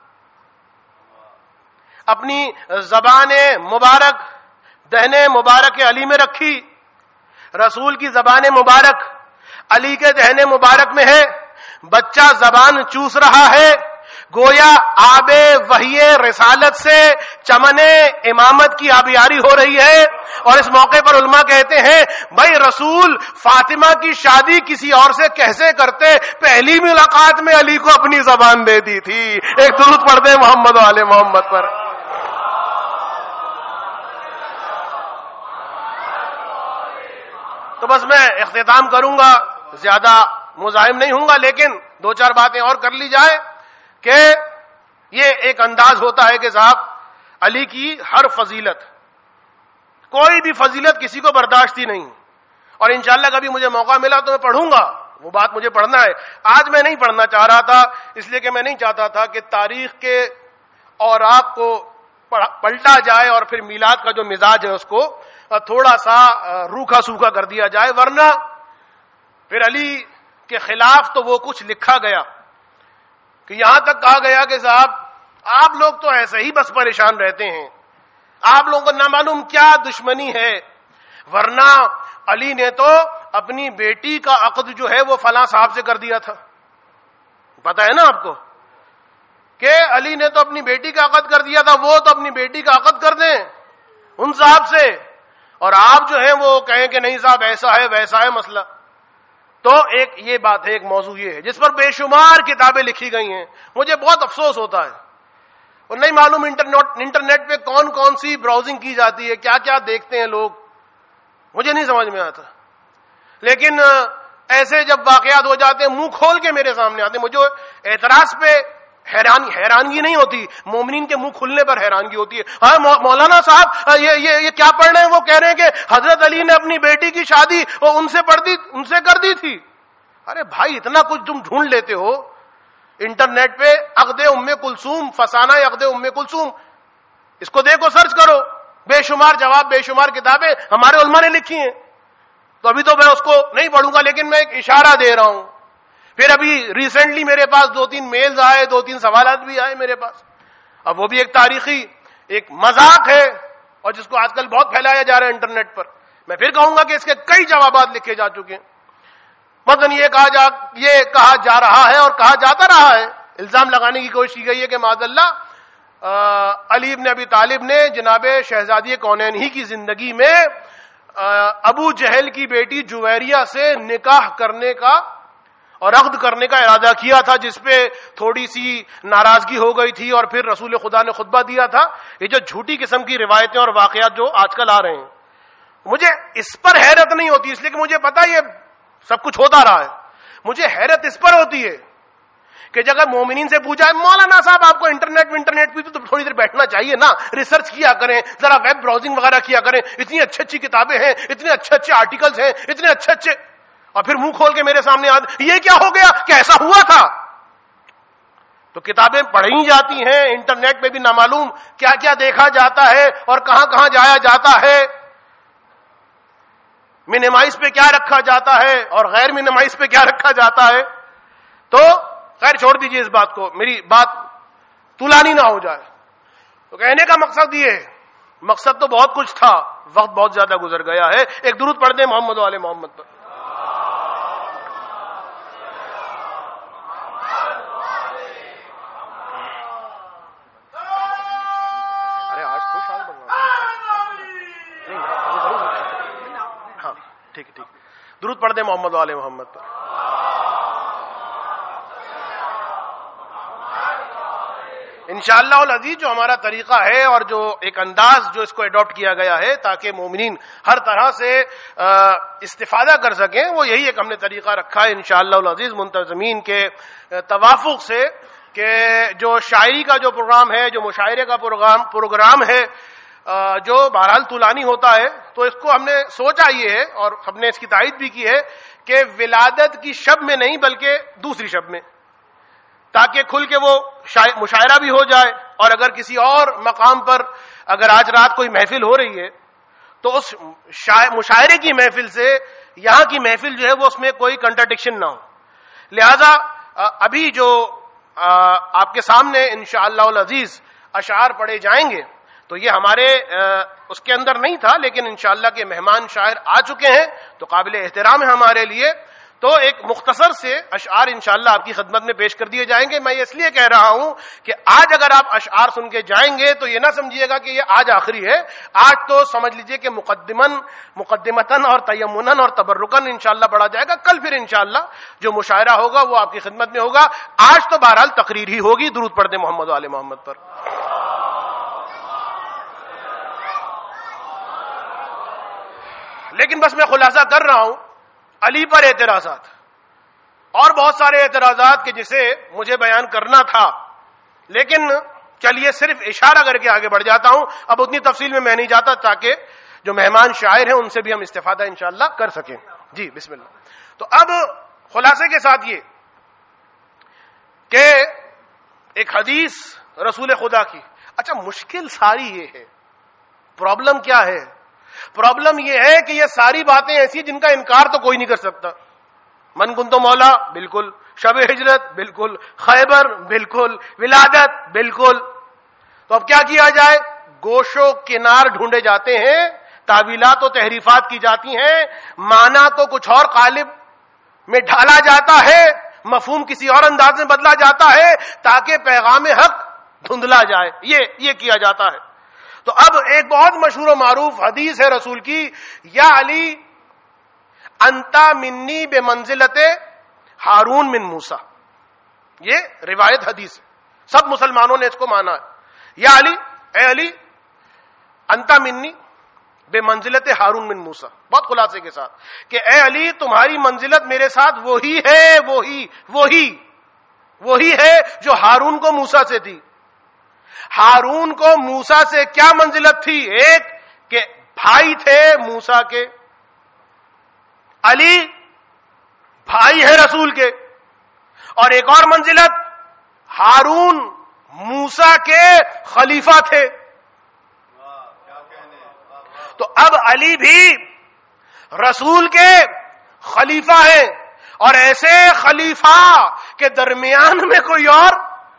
اپنی زبان مبارک دہنے مبارک علی میں رکھی. رسول کی زبان مبارک علی کے دہنے مبارک میں ہے، بچہ زبان چوس رہا ہے، گویا آب وحی رسالت سے چمن امامت کی آبیاری ہو رہی ہے. اور اس موقع پر علماء کہتے ہیں بھائی رسول فاطمہ کی شادی کسی اور سے کیسے کرتے، پہلی ملاقات میں علی کو اپنی زبان دے دی تھی. ایک درود پڑھ دیں محمد و آل محمد پر. تو بس میں اختتام کروں گا، زیادہ مزاحم نہیں ہوں گا، لیکن دو چار باتیں اور کر لی جائے کہ یہ ایک انداز ہوتا ہے کہ صاحب علی کی ہر فضیلت، کوئی بھی فضیلت کسی کو برداشت ہی نہیں. اور انشاءاللہ کبھی مجھے موقع ملا تو میں پڑھوں گا وہ بات مجھے پڑھنا ہے. آج میں نہیں پڑھنا چاہ رہا تھا اس لیے کہ میں نہیں چاہتا تھا کہ تاریخ کے اوراق کو پلٹا جائے اور پھر میلاد کا جو مزاج ہے اس کو تھوڑا سا روکھا سوکھا کر دیا جائے، ورنہ پھر علی کے خلاف تو وہ کچھ لکھا گیا کہ یہاں تک کہا گیا کہ صاحب آپ لوگ تو ایسے ہی بس پریشان رہتے ہیں، آپ لوگوں کو نہ معلوم کیا دشمنی ہے، ورنہ علی نے تو اپنی بیٹی کا عقد جو ہے وہ فلاں صاحب سے کر دیا تھا. پتہ ہے نا آپ کو کہ علی نے تو اپنی بیٹی کا عقد کر دیا تھا، وہ تو اپنی بیٹی کا عقد کر دیں ان صاحب سے، اور آپ جو ہیں وہ کہیں کہ نہیں صاحب ایسا ہے ویسا ہے مسئلہ. تو ایک یہ بات ہے، ایک موضوع یہ ہے جس پر بے شمار کتابیں لکھی گئی ہیں. مجھے بہت افسوس ہوتا ہے اور نہیں معلوم انٹرنیٹ پہ کون کون سی براؤزنگ کی جاتی ہے، کیا کیا دیکھتے ہیں لوگ، مجھے نہیں سمجھ میں آتا. لیکن ایسے جب واقعات ہو جاتے ہیں منہ کھول کے میرے سامنے آتے ہیں. مجھے اعتراض پہ حیرانگی نہیں ہوتی، مومنین کے منہ کھلنے پر حیرانگی ہوتی ہے. ہاں مولانا صاحب یہ کیا پڑھ رہے ہیں؟ وہ کہہ رہے ہیں کہ حضرت علی نے اپنی بیٹی کی شادی ان سے کر دی تھی. ارے بھائی اتنا کچھ تم ڈھونڈ لیتے ہو انٹرنیٹ پہ، عقد ام کلثوم، فسانہ عقد ام کلثوم، اس کو دیکھو، سرچ کرو، بے شمار جواب، بے شمار کتابیں ہمارے علماء نے لکھی ہیں. تو ابھی تو میں اس کو نہیں پڑھوں گا، لیکن میں ایک اشارہ دے رہا ہوں. پھر ابھی ریسنٹلی میرے پاس 2-3 میلز آئے، 2-3 سوالات بھی آئے میرے پاس. اب وہ بھی ایک تاریخی ایک مذاق ہے اور جس کو آج کل بہت پھیلایا جا رہا ہے انٹرنیٹ پر. میں پھر کہوں گا کہ اس کے کئی جوابات لکھے جا چکے ہیں. مثلا یہ کہا جا رہا ہے اور کہا جاتا رہا ہے، الزام لگانے کی کوشش کی گئی ہے کہ معاذ اللہ علی بن ابی طالب نے جناب شہزادی کونین ہی کی زندگی میں ابو جہل کی بیٹی جویریہ سے نکاح کرنے کا اور عقد کرنے کا ارادہ کیا تھا، جس پہ تھوڑی سی ناراضگی ہو گئی تھی اور پھر رسول خدا نے خطبہ دیا تھا. یہ جو جھوٹی قسم کی روایتیں اور واقعات جو آج کل آ رہے ہیں، مجھے اس پر حیرت نہیں ہوتی اس لیے کہ مجھے پتا یہ سب کچھ ہوتا رہا ہے. مجھے حیرت اس پر ہوتی ہے کہ جب مومنین سے پوچھا ہے مولانا صاحب آپ کو انٹرنیٹ پہ تو تھوڑی دیر بیٹھنا چاہیے نا، ریسرچ کیا کریں، ذرا ویب براؤزنگ وغیرہ کیا کریں، اتنی اچھی کتابیں ہیں، اتنے اچھے آرٹیکلز ہیں، اتنے اچھے، اور پھر منہ کھول کے میرے سامنے یہ کیا ہو گیا کہ ایسا ہوا تھا. تو کتابیں پڑھی جاتی ہیں، انٹرنیٹ پہ بھی نامعلوم کیا کیا دیکھا جاتا ہے اور کہاں کہاں جایا جاتا ہے، منیمائز پہ کیا رکھا جاتا ہے اور غیر منیمائز پہ کیا رکھا جاتا ہے. تو خیر چھوڑ دیجئے اس بات کو، میری بات طولانی نہ ہو جائے. تو کہنے کا مقصد یہ ہے، مقصد تو بہت کچھ تھا، وقت بہت زیادہ گزر گیا ہے. ایک درود پڑھ دیں محمد و آل محمد پر. ارے آج خوش حال بنوا ہاں ٹھیک ہے، درود پڑھ دیں محمد و آل محمد پر. انشاءاللہ العزیز جو ہمارا طریقہ ہے اور جو ایک انداز جو اس کو اڈاپٹ کیا گیا ہے تاکہ مومنین ہر طرح سے استفادہ کر سکیں، وہ یہی ایک ہم نے طریقہ رکھا ہے انشاءاللہ العزیز منتظمین کے توافق سے، کہ جو شاعری کا جو پروگرام ہے، جو مشاعرے کا پروگرام ہے، جو بہرحال طولانی ہوتا ہے، تو اس کو ہم نے سوچا یہ ہے اور ہم نے اس کی تائید بھی کی ہے کہ ولادت کی شب میں نہیں بلکہ دوسری شب میں، تاکہ کھل کے وہ مشاعرہ بھی ہو جائے. اور اگر کسی اور مقام پر اگر آج رات کوئی محفل ہو رہی ہے تو اس مشاعرے کی محفل سے یہاں کی محفل جو ہے وہ اس میں کوئی کنٹرڈکشن نہ ہو. لہذا ابھی جو آپ کے سامنے انشاءاللہ العزیز اشعار پڑھے جائیں گے تو یہ ہمارے اس کے اندر نہیں تھا، لیکن انشاءاللہ کے مہمان شاعر آ چکے ہیں تو قابل احترام ہے ہمارے لیے. تو ایک مختصر سے اشعار انشاءاللہ آپ کی خدمت میں پیش کر دیے جائیں گے. میں یہ اس لیے کہہ رہا ہوں کہ آج اگر آپ اشعار سن کے جائیں گے تو یہ نہ سمجھیے گا کہ یہ آج آخری ہے. آج تو سمجھ لیجئے کہ مقدمتاً اور تیمناً اور تبرکاً انشاءاللہ پڑھا جائے گا. کل پھر انشاءاللہ جو مشاعرہ ہوگا وہ آپ کی خدمت میں ہوگا. آج تو بہرحال تقریر ہی ہوگی. درود پڑھ دیں محمد و آل محمد پر. لیکن بس میں خلاصہ کر رہا ہوں علی پر اعتراضات اور بہت سارے اعتراضات کہ جسے مجھے بیان کرنا تھا، لیکن چلیے صرف اشارہ کر کے آگے بڑھ جاتا ہوں. اب اتنی تفصیل میں نہیں جاتا تاکہ جو مہمان شاعر ہیں ان سے بھی ہم استفادہ انشاءاللہ کر سکیں. جی بسم اللہ. تو اب خلاصے کے ساتھ یہ کہ ایک حدیث رسول خدا کی. اچھا مشکل ساری یہ ہے, پرابلم کیا ہے؟ پرابلم یہ ہے کہ یہ ساری باتیں ایسی جن کا انکار تو کوئی نہیں کر سکتا. من کنتو مولا بالکل, شب ہجرت بالکل, خیبر بالکل, ولادت بالکل. تو اب کیا کیا جائے؟ گوش و کنار ڈھونڈے جاتے ہیں, تعویلات و تحریفات کی جاتی ہیں, معنی تو کچھ اور قالب میں ڈھالا جاتا ہے, مفہوم کسی اور انداز میں بدلا جاتا ہے تاکہ پیغام حق دھندلا جائے. یہ کیا جاتا ہے. تو اب ایک بہت مشہور و معروف حدیث ہے رسول کی, یا علی انتا منی بے منزلت ہارون من موسیٰ. یہ روایت حدیث ہے, سب مسلمانوں نے اس کو مانا ہے. یا علی, اے علی, انتا منی بے منزلت ہارون من موسیٰ, بہت خلاصے کے ساتھ کہ اے علی تمہاری منزلت میرے ساتھ وہی ہے جو ہارون کو موسیٰ سے تھی. ہارون کو موسیٰ سے کیا منزلت تھی؟ ایک کہ بھائی تھے موسیٰ کے, علی بھائی ہے رسول کے, اور ایک اور منزلت ہارون موسیٰ کے خلیفہ تھے. تو اب علی بھی رسول کے خلیفہ ہیں, اور ایسے خلیفہ کے درمیان میں کوئی اور,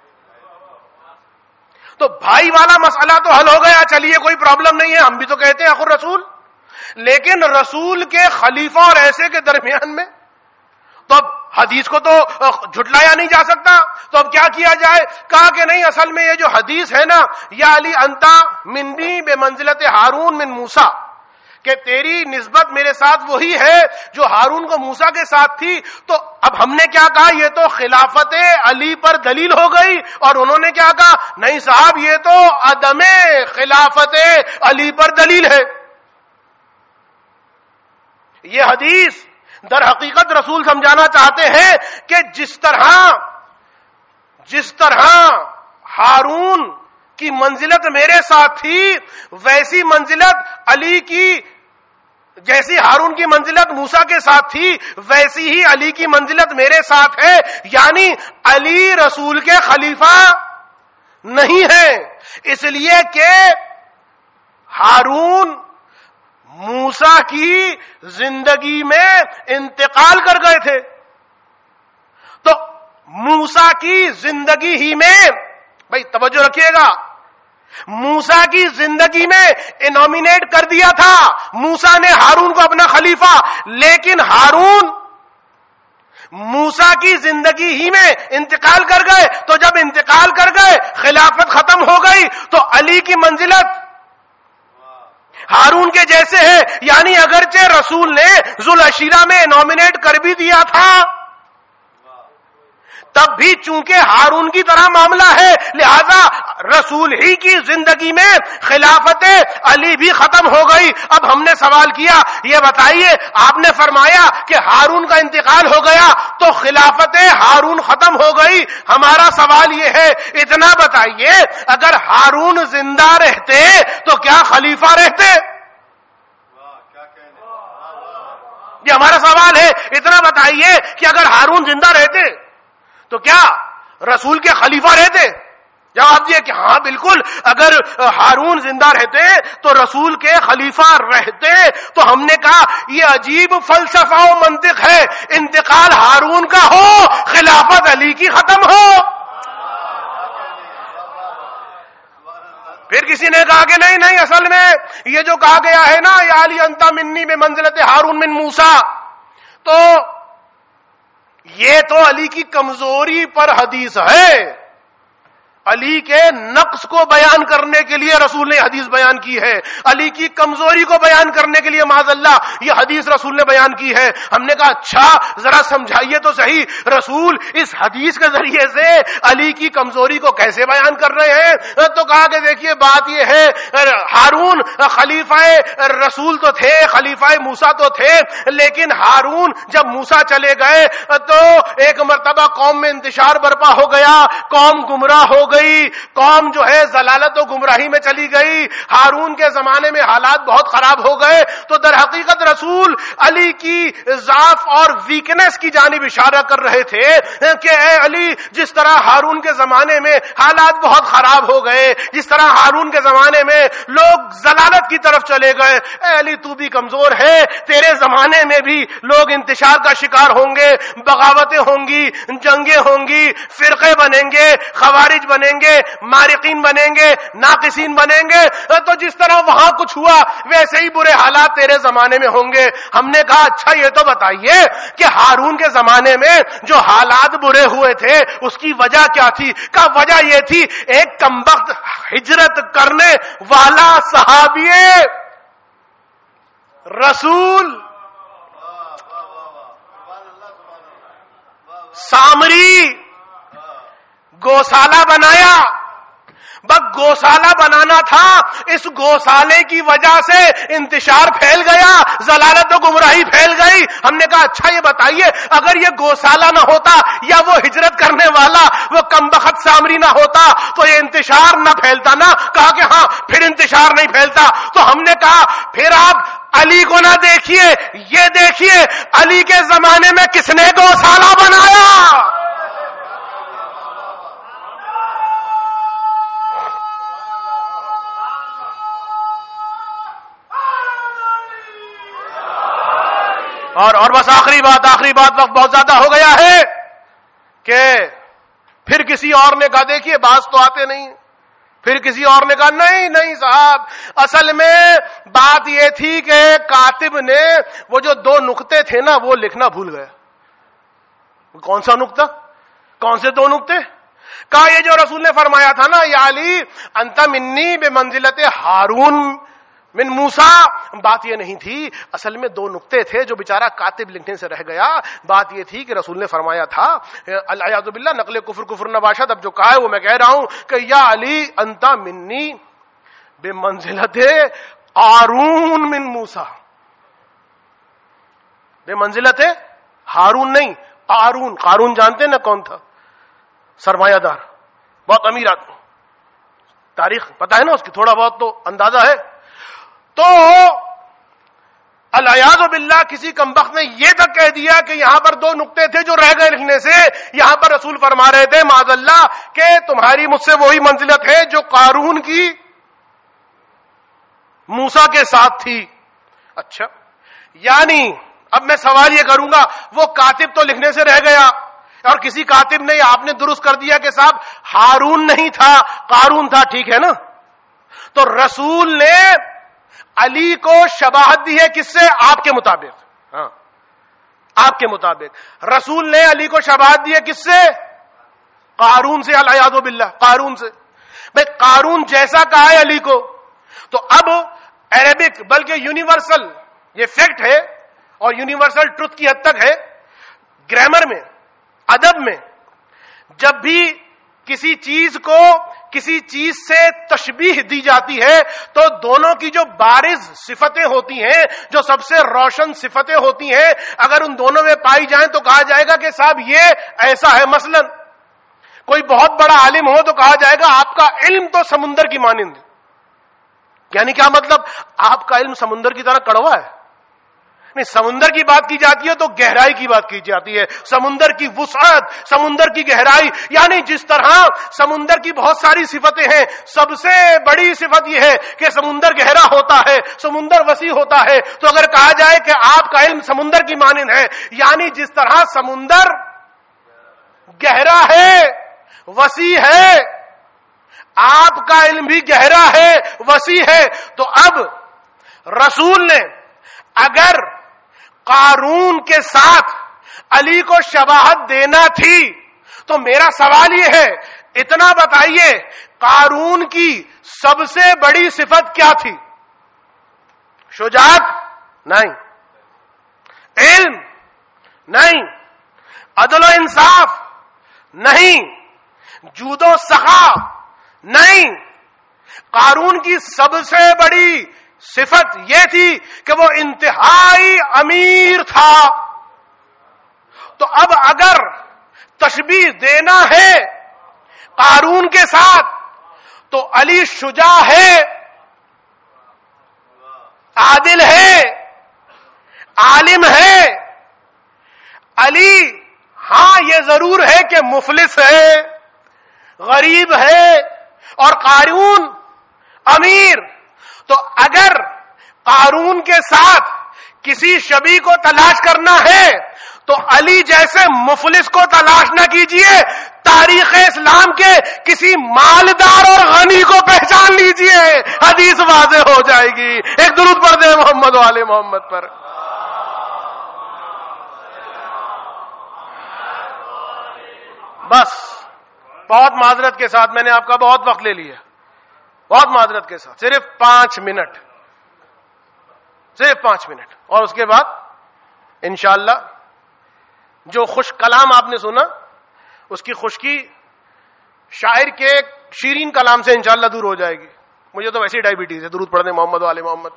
تو بھائی والا مسئلہ تو حل ہو گیا, چلیے کوئی پرابلم نہیں ہے, ہم بھی تو کہتے ہیں اخو رسول, لیکن رسول کے خلیفہ اور ایسے کے درمیان میں تو اب حدیث کو تو جھٹلایا نہیں جا سکتا. تو اب کیا کیا جائے؟ کہا کہ نہیں, اصل میں یہ جو حدیث ہے نا, یا علی انتا منی بے منزلت ہارون من موسیٰ, کہ تیری نسبت میرے ساتھ وہی ہے جو ہارون کو موسیٰ کے ساتھ تھی. تو اب ہم نے کیا کہا؟ یہ تو خلافت علی پر دلیل ہو گئی. اور انہوں نے کیا کہا؟ نہیں صاحب, یہ تو عدم خلافت علی پر دلیل ہے. یہ حدیث در حقیقت رسول سمجھانا چاہتے ہیں کہ جس طرح ہارون کی منزلت میرے ساتھ تھی, ویسی منزلت علی کی, جیسی ہارون کی منزلت موسیٰ کے ساتھ تھی, ویسی ہی علی کی منزلت میرے ساتھ ہے. یعنی علی رسول کے خلیفہ نہیں ہے, اس لیے کہ ہارون موسیٰ کی زندگی میں انتقال کر گئے تھے. تو موسیٰ کی زندگی ہی میں, بھائی توجہ رکھیے گا, موسیٰ کی زندگی میں انومینیٹ کر دیا تھا موسیٰ نے ہارون کو اپنا خلیفہ, لیکن ہارون موسیٰ کی زندگی ہی میں انتقال کر گئے. تو جب انتقال کر گئے, خلافت ختم ہو گئی, تو علی کی منزلت ہارون کے جیسے ہے. یعنی اگرچہ رسول نے ذوالعشیرہ میں نامینیٹ کر بھی دیا تھا, تب بھی چونکہ ہارون کی طرح معاملہ ہے, لہذا رسول ہی کی زندگی میں خلافت علی بھی ختم ہو گئی. اب ہم نے سوال کیا, یہ بتائیے, آپ نے فرمایا کہ ہارون کا انتقال ہو گیا تو خلافت ہارون ختم ہو گئی. ہمارا سوال یہ ہے, اتنا بتائیے, اگر ہارون زندہ رہتے تو کیا خلیفہ رہتے؟ یہ ہمارا سوال ہے. اتنا بتائیے کہ اگر ہارون زندہ رہتے تو کیا رسول کے خلیفہ رہتے؟ جواب دیا کہ ہاں بالکل, اگر ہارون زندہ رہتے تو رسول کے خلیفہ رہتے. تو ہم نے کہا یہ عجیب فلسفہ و منطق ہے, انتقال ہارون کا ہو, خلافت علی کی ختم ہو. پھر کسی نے کہا کہ نہیں, اصل میں یہ جو کہا گیا ہے نا, یا علی انتا منی میں منزلت ہارون من موسیٰ, تو یہ تو علی کی کمزوری پر حدیث ہے. علی کے نقص کو بیان کرنے کے لیے رسول نے حدیث بیان کی ہے, علی کی کمزوری کو بیان کرنے کے لیے معاذ اللہ یہ حدیث رسول نے بیان کی ہے. ہم نے کہا اچھا ذرا سمجھائیے تو صحیح, رسول اس حدیث کے ذریعے سے علی کی کمزوری کو کیسے بیان کر رہے ہیں؟ تو کہا کہ دیکھیے بات یہ ہے, ہارون خلیفہ رسول تو تھے, خلیفہ موسیٰ تو تھے, لیکن ہارون جب موسیٰ چلے گئے تو ایک مرتبہ قوم میں انتشار برپا ہو گیا, قوم گمراہ ہو گئی, قوم جو ہے ضلالت و گمراہی میں چلی گئی, ہارون کے زمانے میں حالات بہت خراب ہو گئے. تو در حقیقت رسول علی کی ضعف اور ویکنس کی جانب اشارہ کر رہے تھے کہ اے علی, جس طرح ہارون کے زمانے میں حالات بہت خراب ہو گئے, جس طرح ہارون کے زمانے میں لوگ ضلالت کی طرف چلے گئے, اے علی تو بھی کمزور ہے, تیرے زمانے میں بھی لوگ انتشار کا شکار ہوں گے, بغاوتیں ہوں گی, جنگیں ہوں گی, فرقے بنیں گے, خوارج بنیں گے, مارقین بنیں گے, ناقصین بنیں گے. تو جس طرح وہاں کچھ ہوا ویسے ہی برے حالات تیرے زمانے میں ہوں گے. ہم نے کہا اچھا یہ تو بتائیے کہ ہارون کے زمانے میں جو حالات برے ہوئے تھے اس کی وجہ کیا تھی؟ کا وجہ یہ تھی ایک کمبخت ہجرت کرنے والا صحابی رسول سامری گوشالہ بنایا. بس گوشالہ بنانا تھا, اس گوشالے کی وجہ سے انتشار پھیل گیا, ضلالت و گمراہی پھیل گئی. ہم نے کہا اچھا یہ بتائیے اگر یہ گوشالہ نہ ہوتا یا وہ ہجرت کرنے والا وہ کمبخت سامری نہ ہوتا تو یہ انتشار نہ پھیلتا نا؟ کہا کہ ہاں پھر انتشار نہیں پھیلتا. تو ہم نے کہا پھر آپ علی کو نہ دیکھیے, یہ دیکھیے علی کے زمانے میں کس نے گوشالہ بنایا. اور بس آخری بات, وقت بہت زیادہ ہو گیا ہے کہ پھر کسی اور نے کہا, دیکھیے باز تو آتے نہیں, پھر کسی اور نے کہا نہیں صاحب, اصل میں بات یہ تھی کہ کاتب نے وہ جو 2 نقطے تھے نا وہ لکھنا بھول گیا. کون سا نقطہ؟ کون سے 2 نقطے؟ کہا یہ جو رسول نے فرمایا تھا نا یا علی انت منی بمنزلت ہارون من موسیٰ, بات یہ نہیں تھی, اصل میں 2 نقطے تھے جو بیچارہ کاتب لکھنے سے رہ گیا. بات یہ تھی کہ رسول نے فرمایا تھا العیاذ باللہ نقل کفر نباشد, اب جو کہا ہے وہ میں کہہ رہا ہوں کہ یا علی انت منی بمنزلت قارون من موسیٰ, بمنزلت ہارون نہیں قارون. قارون جانتے نا کون تھا؟ سرمایہ دار, بہت امیر آدمی, تاریخ پتہ ہے نا اس کی, تھوڑا بہت تو اندازہ ہے. تو العیاذ باللہ کسی کمبخت نے یہ تک کہہ دیا کہ یہاں پر 2 نقطے تھے جو رہ گئے لکھنے سے. یہاں پر رسول فرما رہے تھے معاذ اللہ کہ تمہاری مجھ سے وہی منزلت ہے جو قارون کی موسیٰ کے ساتھ تھی. اچھا, یعنی اب میں سوال یہ کروں گا, وہ کاتب تو لکھنے سے رہ گیا اور کسی کاتب نے آپ نے درست کر دیا کہ صاحب ہارون نہیں تھا قارون تھا, ٹھیک ہے نا؟ تو رسول نے علی کو شباہت دی ہے کس سے؟ آپ کے مطابق. ہاں آپ کے مطابق رسول نے علی کو شباہت دی ہے کس سے؟ قارون سے. العیاذ باللہ قارون سے. بھئی قارون جیسا کہا ہے علی کو, تو اب عربک بلکہ یونیورسل یہ فیکٹ ہے اور یونیورسل ٹروتھ کی حد تک ہے. گرامر میں, ادب میں جب بھی کسی چیز کو کسی چیز سے تشبیہ دی جاتی ہے تو دونوں کی جو بارز صفتیں ہوتی ہیں, جو سب سے روشن صفتیں ہوتی ہیں, اگر ان دونوں میں پائی جائیں تو کہا جائے گا کہ صاحب یہ ایسا ہے. مثلا کوئی بہت بڑا عالم ہو تو کہا جائے گا آپ کا علم تو سمندر کی مانند. یعنی کیا مطلب؟ آپ کا علم سمندر کی طرح کڑوا ہے. نہیں, سمندر کی بات کی جاتی ہے تو گہرائی کی بات کی جاتی ہے, سمندر کی وسعت, سمندر کی گہرائی. یعنی جس طرح سمندر کی بہت ساری صفتیں ہیں, سب سے بڑی صفت یہ ہے کہ سمندر گہرا ہوتا ہے, سمندر وسیع ہوتا ہے. تو اگر کہا جائے کہ آپ کا علم سمندر کی مانند ہے, یعنی جس طرح سمندر گہرا ہے, وسیع ہے, آپ کا علم بھی گہرا ہے, وسیع ہے. تو اب رسول نے اگر قارون کے ساتھ علی کو شباہت دینا تھی تو میرا سوال یہ ہے, اتنا بتائیے قارون کی سب سے بڑی صفت کیا تھی؟ شجاعت نہیں, علم نہیں, عدل و انصاف نہیں, جود و سخا نہیں. قارون کی سب سے بڑی صفت یہ تھی کہ وہ انتہائی امیر تھا. تو اب اگر تشبیہ دینا ہے قارون کے ساتھ تو علی شجاع ہے، عادل ہے، عالم ہے. علی ہاں یہ ضرور ہے کہ مفلس ہے، غریب ہے، اور قارون امیر. تو اگر قارون کے ساتھ کسی شبیہ کو تلاش کرنا ہے تو علی جیسے مفلس کو تلاش نہ کیجئے، تاریخ اسلام کے کسی مالدار اور غنی کو پہچان لیجئے، حدیث واضح ہو جائے گی. ایک درود پڑھ دیں محمد و آل محمد پر. بس بہت معذرت کے ساتھ میں نے آپ کا بہت وقت لے لیا، بہت معذرت کے ساتھ، صرف 5 منٹ، صرف 5 منٹ. اور اس کے بعد انشاءاللہ جو خوش کلام آپ نے سنا اس کی خشکی شاعر کے شیرین کلام سے انشاءاللہ دور ہو جائے گی. مجھے تو ویسی ڈائبٹیز ہے. درود پڑھ دیں محمد و آل محمد.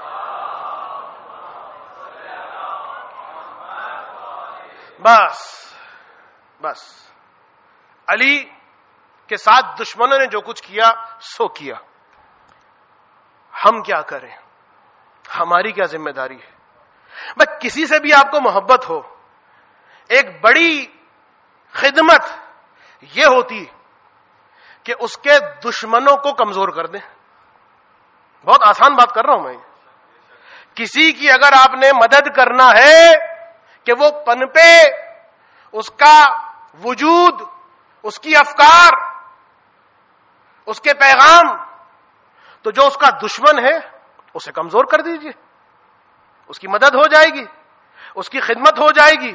بس علی کے ساتھ دشمنوں نے جو کچھ کیا سو کیا. ہم کیا کریں؟ ہماری کیا ذمہ داری ہے؟ بس کسی سے بھی آپ کو محبت ہو، ایک بڑی خدمت یہ ہوتی کہ اس کے دشمنوں کو کمزور کر دیں. بہت آسان بات کر رہا ہوں میں. کسی کی اگر آپ نے مدد کرنا ہے کہ وہ پنپے، اس کا وجود، اس کی افکار، اس کے پیغام، تو جو اس کا دشمن ہے اسے کمزور کر دیجئے. اس کی مدد ہو جائے گی، اس کی خدمت ہو جائے گی.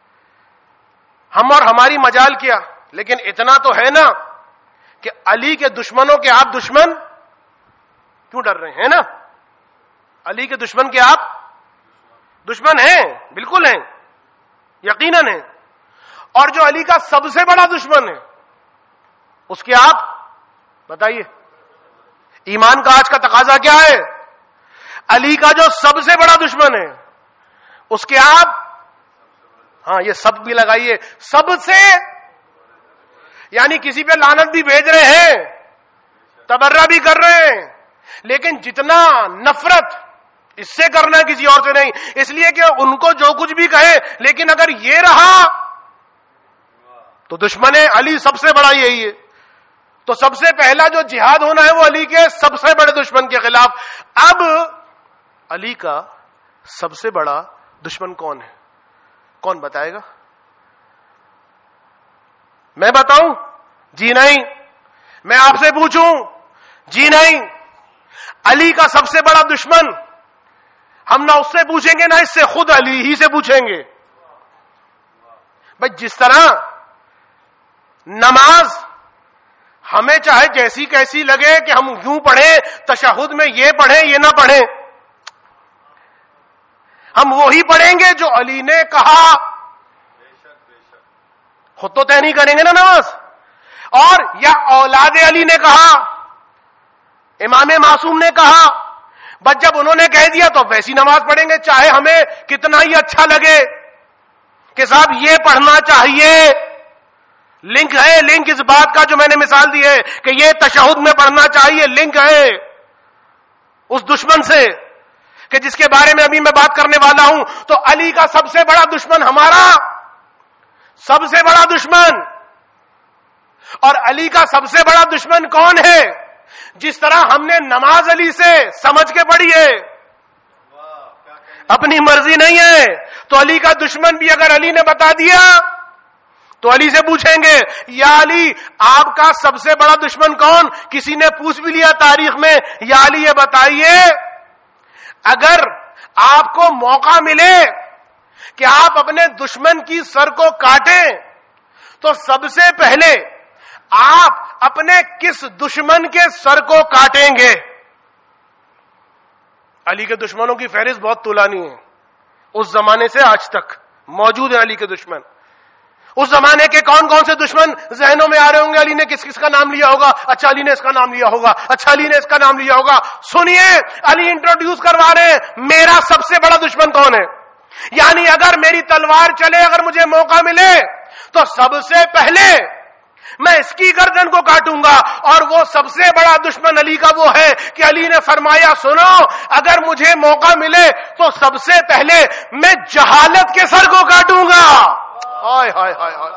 ہم اور ہماری مجال کیا، لیکن اتنا تو ہے نا کہ علی کے دشمنوں کے آپ دشمن کیوں ڈر رہے ہیں نا؟ علی کے دشمن کے آپ دشمن ہیں، بالکل ہیں، یقیناً ہیں. اور جو علی کا سب سے بڑا دشمن ہے اس کے آپ بتائیے. ایمان کا آج کا تقاضا کیا ہے؟ علی کا جو سب سے بڑا دشمن ہے اس کے آپ، ہاں یہ سب بھی لگائیے، سب سے، یعنی کسی پہ لعنت بھی بھیج رہے ہیں، تبرہ بھی کر رہے ہیں، لیکن جتنا نفرت اس سے کرنا ہے کسی اور سے نہیں. اس لیے کہ ان کو جو کچھ بھی کہے، لیکن اگر یہ رہا تو دشمن علی سب سے بڑا یہی ہے. تو سب سے پہلا جو جہاد ہونا ہے وہ علی کے سب سے بڑے دشمن کے خلاف. اب علی کا سب سے بڑا دشمن کون ہے؟ کون بتائے گا؟ میں بتاؤں؟ جی نہیں. میں آپ سے پوچھوں؟ جی نہیں. علی کا سب سے بڑا دشمن ہم نہ اس سے پوچھیں گے نہ اس سے، خود علی ہی سے پوچھیں گے. بھائی جس طرح نماز ہمیں چاہے جیسی کیسی لگے کہ ہم یوں پڑھیں، تشہد میں یہ پڑھیں یہ نہ پڑھیں، ہم وہی پڑھیں گے جو علی نے کہا. خود تو طے نہیں کریں گے نا نماز. اور یا اولاد علی نے کہا، امام معصوم نے کہا، بس جب انہوں نے کہہ دیا تو ویسی نماز پڑھیں گے، چاہے ہمیں کتنا ہی اچھا لگے کہ صاحب یہ پڑھنا چاہیے. لنک ہے، لنک اس بات کا جو میں نے مثال دی ہے کہ یہ تشہد میں پڑھنا چاہیے، لنک ہے اس دشمن سے کہ جس کے بارے میں ابھی میں بات کرنے والا ہوں. تو علی کا سب سے بڑا دشمن ہمارا سب سے بڑا دشمن. اور علی کا سب سے بڑا دشمن کون ہے؟ جس طرح ہم نے نماز علی سے سمجھ کے پڑھی ہے، اپنی مرضی نہیں ہے، تو علی کا دشمن بھی اگر علی نے بتا دیا تو علی سے پوچھیں گے، یا علی آپ کا سب سے بڑا دشمن کون؟ کسی نے پوچھ بھی لیا تاریخ میں، یا علی یہ بتائیے اگر آپ کو موقع ملے کہ آپ اپنے دشمن کی سر کو کاٹیں تو سب سے پہلے آپ اپنے کس دشمن کے سر کو کاٹیں گے؟ علی کے دشمنوں کی فہرست بہت طولانی ہے. اس زمانے سے آج تک موجود ہے علی کے دشمن. اس زمانے کے کون کون سے دشمن ذہنوں میں آ رہے ہوں گے؟ علی نے کس کس کا نام لیا ہوگا؟ اچھا علی نے اس کا نام لیا ہوگا، اچھا علی نے اس کا نام لیا ہوگا. سنیے، علی انٹروڈیوس کروا رہے ہیں میرا سب سے بڑا دشمن کون ہے. یعنی اگر میری تلوار چلے، اگر مجھے موقع ملے تو سب سے پہلے میں اس کی گردن کو کاٹوں گا. اور وہ سب سے بڑا دشمن علی کا وہ ہے کہ علی نے فرمایا سنو اگر مجھے موقع ملے تو سب سے پہلے میں جہالت کے سر کو کاٹوں گا. ہائے ہائے ہائے ہائے.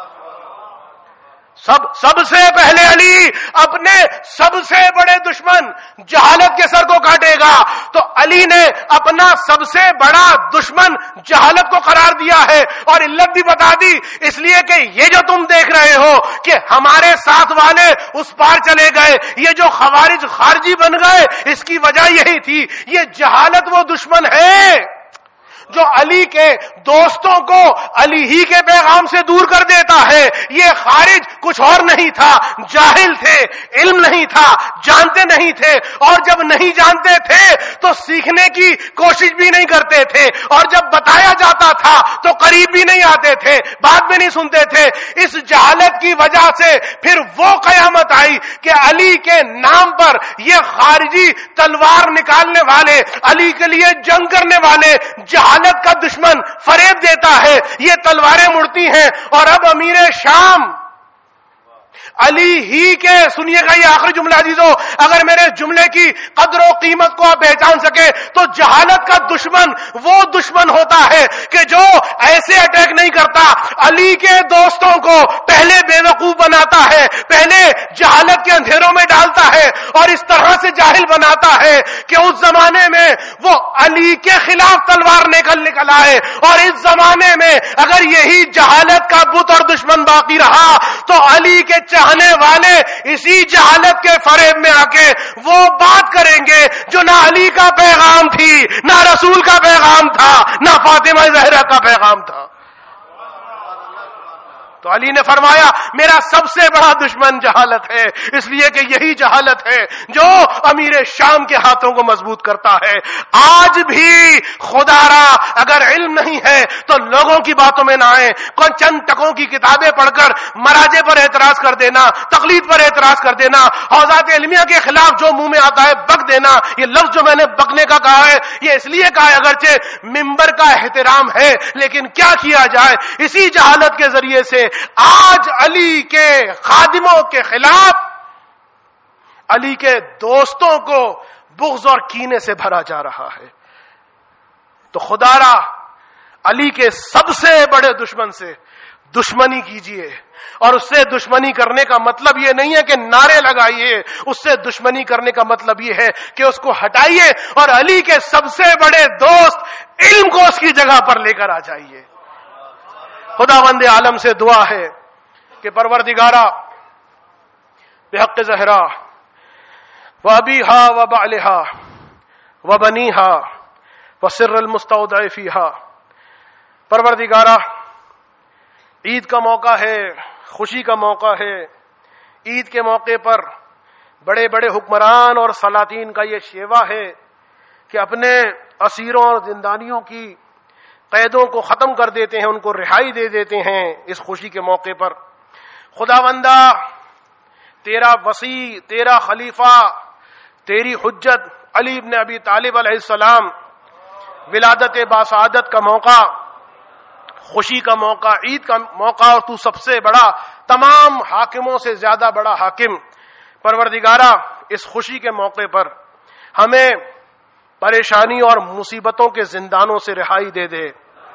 سب سے پہلے علی اپنے سب سے بڑے دشمن جہالت کے سر کو کاٹے گا. تو علی نے اپنا سب سے بڑا دشمن جہالت کو قرار دیا ہے اور علت بھی بتا دی, اس لیے کہ یہ جو تم دیکھ رہے ہو کہ ہمارے ساتھ والے اس پار چلے گئے, یہ جو خوارج خارجی بن گئے, اس کی وجہ یہی تھی. یہ جہالت وہ دشمن ہے جو علی کے دوستوں کو علی ہی کے پیغام سے دور کر دیتا ہے. یہ خارج کچھ اور نہیں تھا, جاہل تھے, علم نہیں تھا, جانتے نہیں تھے, اور جب نہیں جانتے تھے تو سیکھنے کی کوشش بھی نہیں کرتے تھے, اور جب بتایا جاتا تھا تو قریب بھی نہیں آتے تھے, بات بھی نہیں سنتے تھے. اس جہالت کی وجہ سے پھر وہ قیامت آئی کہ علی کے نام پر یہ خارجی تلوار نکالنے والے, علی کے لیے جنگ کرنے والے, جہالت کا دشمن فریب دیتا ہے, یہ تلواریں مڑتی ہیں. اور اب امیر شام علی ہی کے, سنیے گا یہ آخری جملہ عزیزو, اگر میرے جملے کی قدر و قیمت کو آپ پہچان سکے تو جہالت کا دشمن وہ دشمن ہوتا ہے کہ جو ایسے اٹیک نہیں کرتا, علی کے دوستوں کو پہلے بے وقوف بناتا ہے, پہلے جہالت کے اندھیروں میں ڈالتا ہے اور اس طرح سے جاہل بناتا ہے کہ اس زمانے میں وہ علی کے خلاف تلوار نکل آئے. اور اس زمانے میں اگر یہی جہالت کا بت اور دشمن باقی رہا تو علی کے چاہنے والے اسی جہالت کے فریب میں آ کے وہ بات کریں گے جو نہ علی کا پیغام تھی, نہ رسول کا پیغام تھا, نہ فاطمہ زہرا کا پیغام تھا. تو علی نے فرمایا میرا سب سے بڑا دشمن جہالت ہے, اس لیے کہ یہی جہالت ہے جو امیر شام کے ہاتھوں کو مضبوط کرتا ہے. آج بھی خدا را اگر علم نہیں ہے تو لوگوں کی باتوں میں نہ آئے, کوئی چند ٹکوں کی کتابیں پڑھ کر مراجع پر اعتراض کر دینا, تقلید پر اعتراض کر دینا, حوزات علمیہ کے خلاف جو منہ میں آتا ہے بک دینا. یہ لفظ جو میں نے بکنے کا کہا ہے یہ اس لیے کہا ہے اگرچہ منبر کا احترام ہے, لیکن کیا کیا جائے, اسی جہالت کے ذریعے سے آج علی کے خادموں کے خلاف علی کے دوستوں کو بغض اور کینے سے بھرا جا رہا ہے. تو خدا را علی کے سب سے بڑے دشمن سے دشمنی کیجئے, اور اس سے دشمنی کرنے کا مطلب یہ نہیں ہے کہ نعرے لگائیے, اس سے دشمنی کرنے کا مطلب یہ ہے کہ اس کو ہٹائیے اور علی کے سب سے بڑے دوست علم کو اس کی جگہ پر لے کر آ جائیے. خداوند عالم سے دعا ہے کہ پروردگارا بحق زہرا و ابیہا و بعلہا و بنیہا و سر المستودع فیہا, پروردگارا عید کا موقع ہے, خوشی کا موقع ہے. عید کے موقع پر بڑے بڑے حکمران اور سلاطین کا یہ شیوا ہے کہ اپنے اسیروں اور زندانیوں کی قیدوں کو ختم کر دیتے ہیں, ان کو رہائی دے دیتے ہیں اس خوشی کے موقع پر. خداوندہ تیرا وصی, تیرا خلیفہ, تیری حجت علی ابن ابی طالب علیہ السلام, ولادت باسعادت کا موقع, خوشی کا موقع, عید کا موقع, اور تو سب سے بڑا, تمام حاکموں سے زیادہ بڑا حاکم. پروردگارہ اس خوشی کے موقع پر ہمیں پریشانی اور مصیبتوں کے زندانوں سے رہائی دے دے.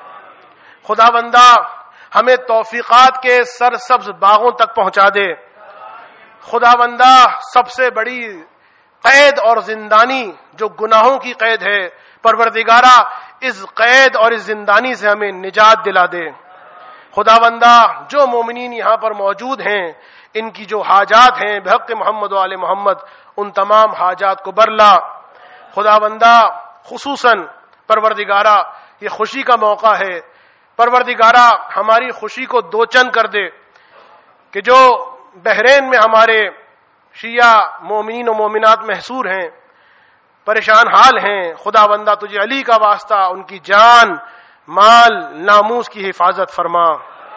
خداوندہ ہمیں توفیقات کے سرسبز باغوں تک پہنچا دے. خداوندہ سب سے بڑی قید اور زندانی جو گناہوں کی قید ہے, پروردگارہ اس قید اور اس زندانی سے ہمیں نجات دلا دے. خداوندہ جو مومنین یہاں پر موجود ہیں ان کی جو حاجات ہیں بحق محمد و آل محمد, ان تمام حاجات کو برلا. خداوندہ خصوصاً پروردگارہ یہ خوشی کا موقع ہے, پروردگارہ ہماری خوشی کو دو چند کر دے کہ جو بحرین میں ہمارے شیعہ مومنین و مومنات محصور ہیں, پریشان حال ہیں, خداوندہ تجھے علی کا واسطہ ان کی جان, مال, ناموس کی حفاظت فرما,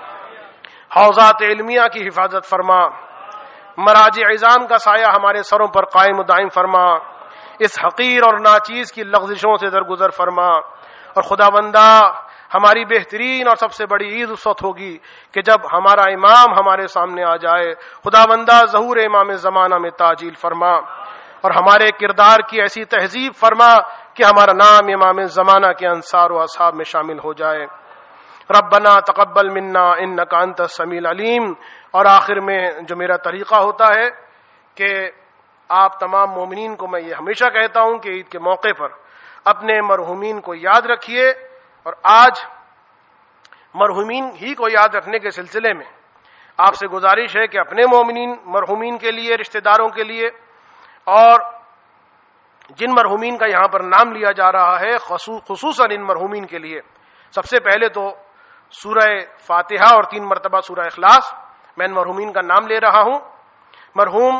حوزات علمیہ کی حفاظت فرما, مراجع عظام کا سایہ ہمارے سروں پر قائم و دائم فرما, اس حقیر اور ناچیز کی لغزشوں سے درگزر فرما. اور خداوندہ ہماری بہترین اور سب سے بڑی عید اس وقت ہوگی کہ جب ہمارا امام ہمارے سامنے آ جائے. خداوندہ ظہور امام زمانہ میں تعجیل فرما اور ہمارے کردار کی ایسی تہذیب فرما کہ ہمارا نام امام زمانہ کے انصار و اصحاب میں شامل ہو جائے. ربنا تقبل منا انک انت السمیع العلیم. اور آخر میں جو میرا طریقہ ہوتا ہے کہ آپ تمام مومنین کو میں یہ ہمیشہ کہتا ہوں کہ عید کے موقع پر اپنے مرحومین کو یاد رکھیے. اور آج مرحومین ہی کو یاد رکھنے کے سلسلے میں آپ سے گزارش ہے کہ اپنے مومنین مرحومین کے لیے، رشتہ داروں کے لیے، اور جن مرحومین کا یہاں پر نام لیا جا رہا ہے خصوصاً ان مرحومین کے لیے سب سے پہلے تو سورہ فاتحہ اور 3 مرتبہ سورہ اخلاص. میں ان مرحومین کا نام لے رہا ہوں. مرحوم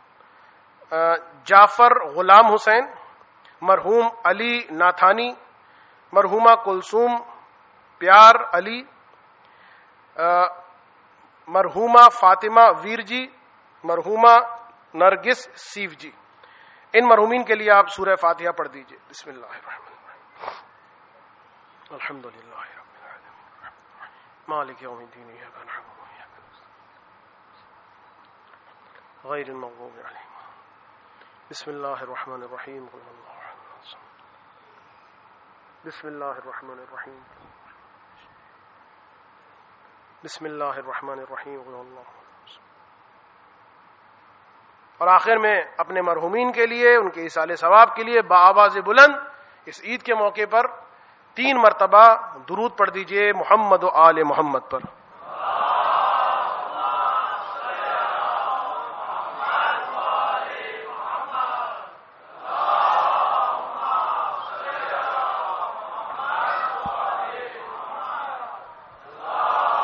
جعفر غلام حسین، مرحوم علی ناتھانی، مرحومہ کلثوم پیار علی، مرحومہ فاطمہ ویر جی، مرحومہ نرگس سیف جی. ان مرحومین کے لیے آپ سورہ فاتحہ پڑھ دیجئے. بسم اللہ الرحمن الرحیم. الحمدللہ رب العالمین مالک یوم الدین ایاک نعبد و ایاک نستعین غیر المغضوب علیہم. بسم اللہ الرحمن الرحیم. قل اللہ احد. بسم اللہ الرحمن الرحیم. بسم اللہ الرحمن الرحیم. قل اللہ. اور آخر میں اپنے مرحومین کے لیے، ان کے ایصال ثواب کے لیے بآواز بلند اس عید کے موقع پر 3 مرتبہ درود پڑھ دیجئے محمد و آل محمد پر.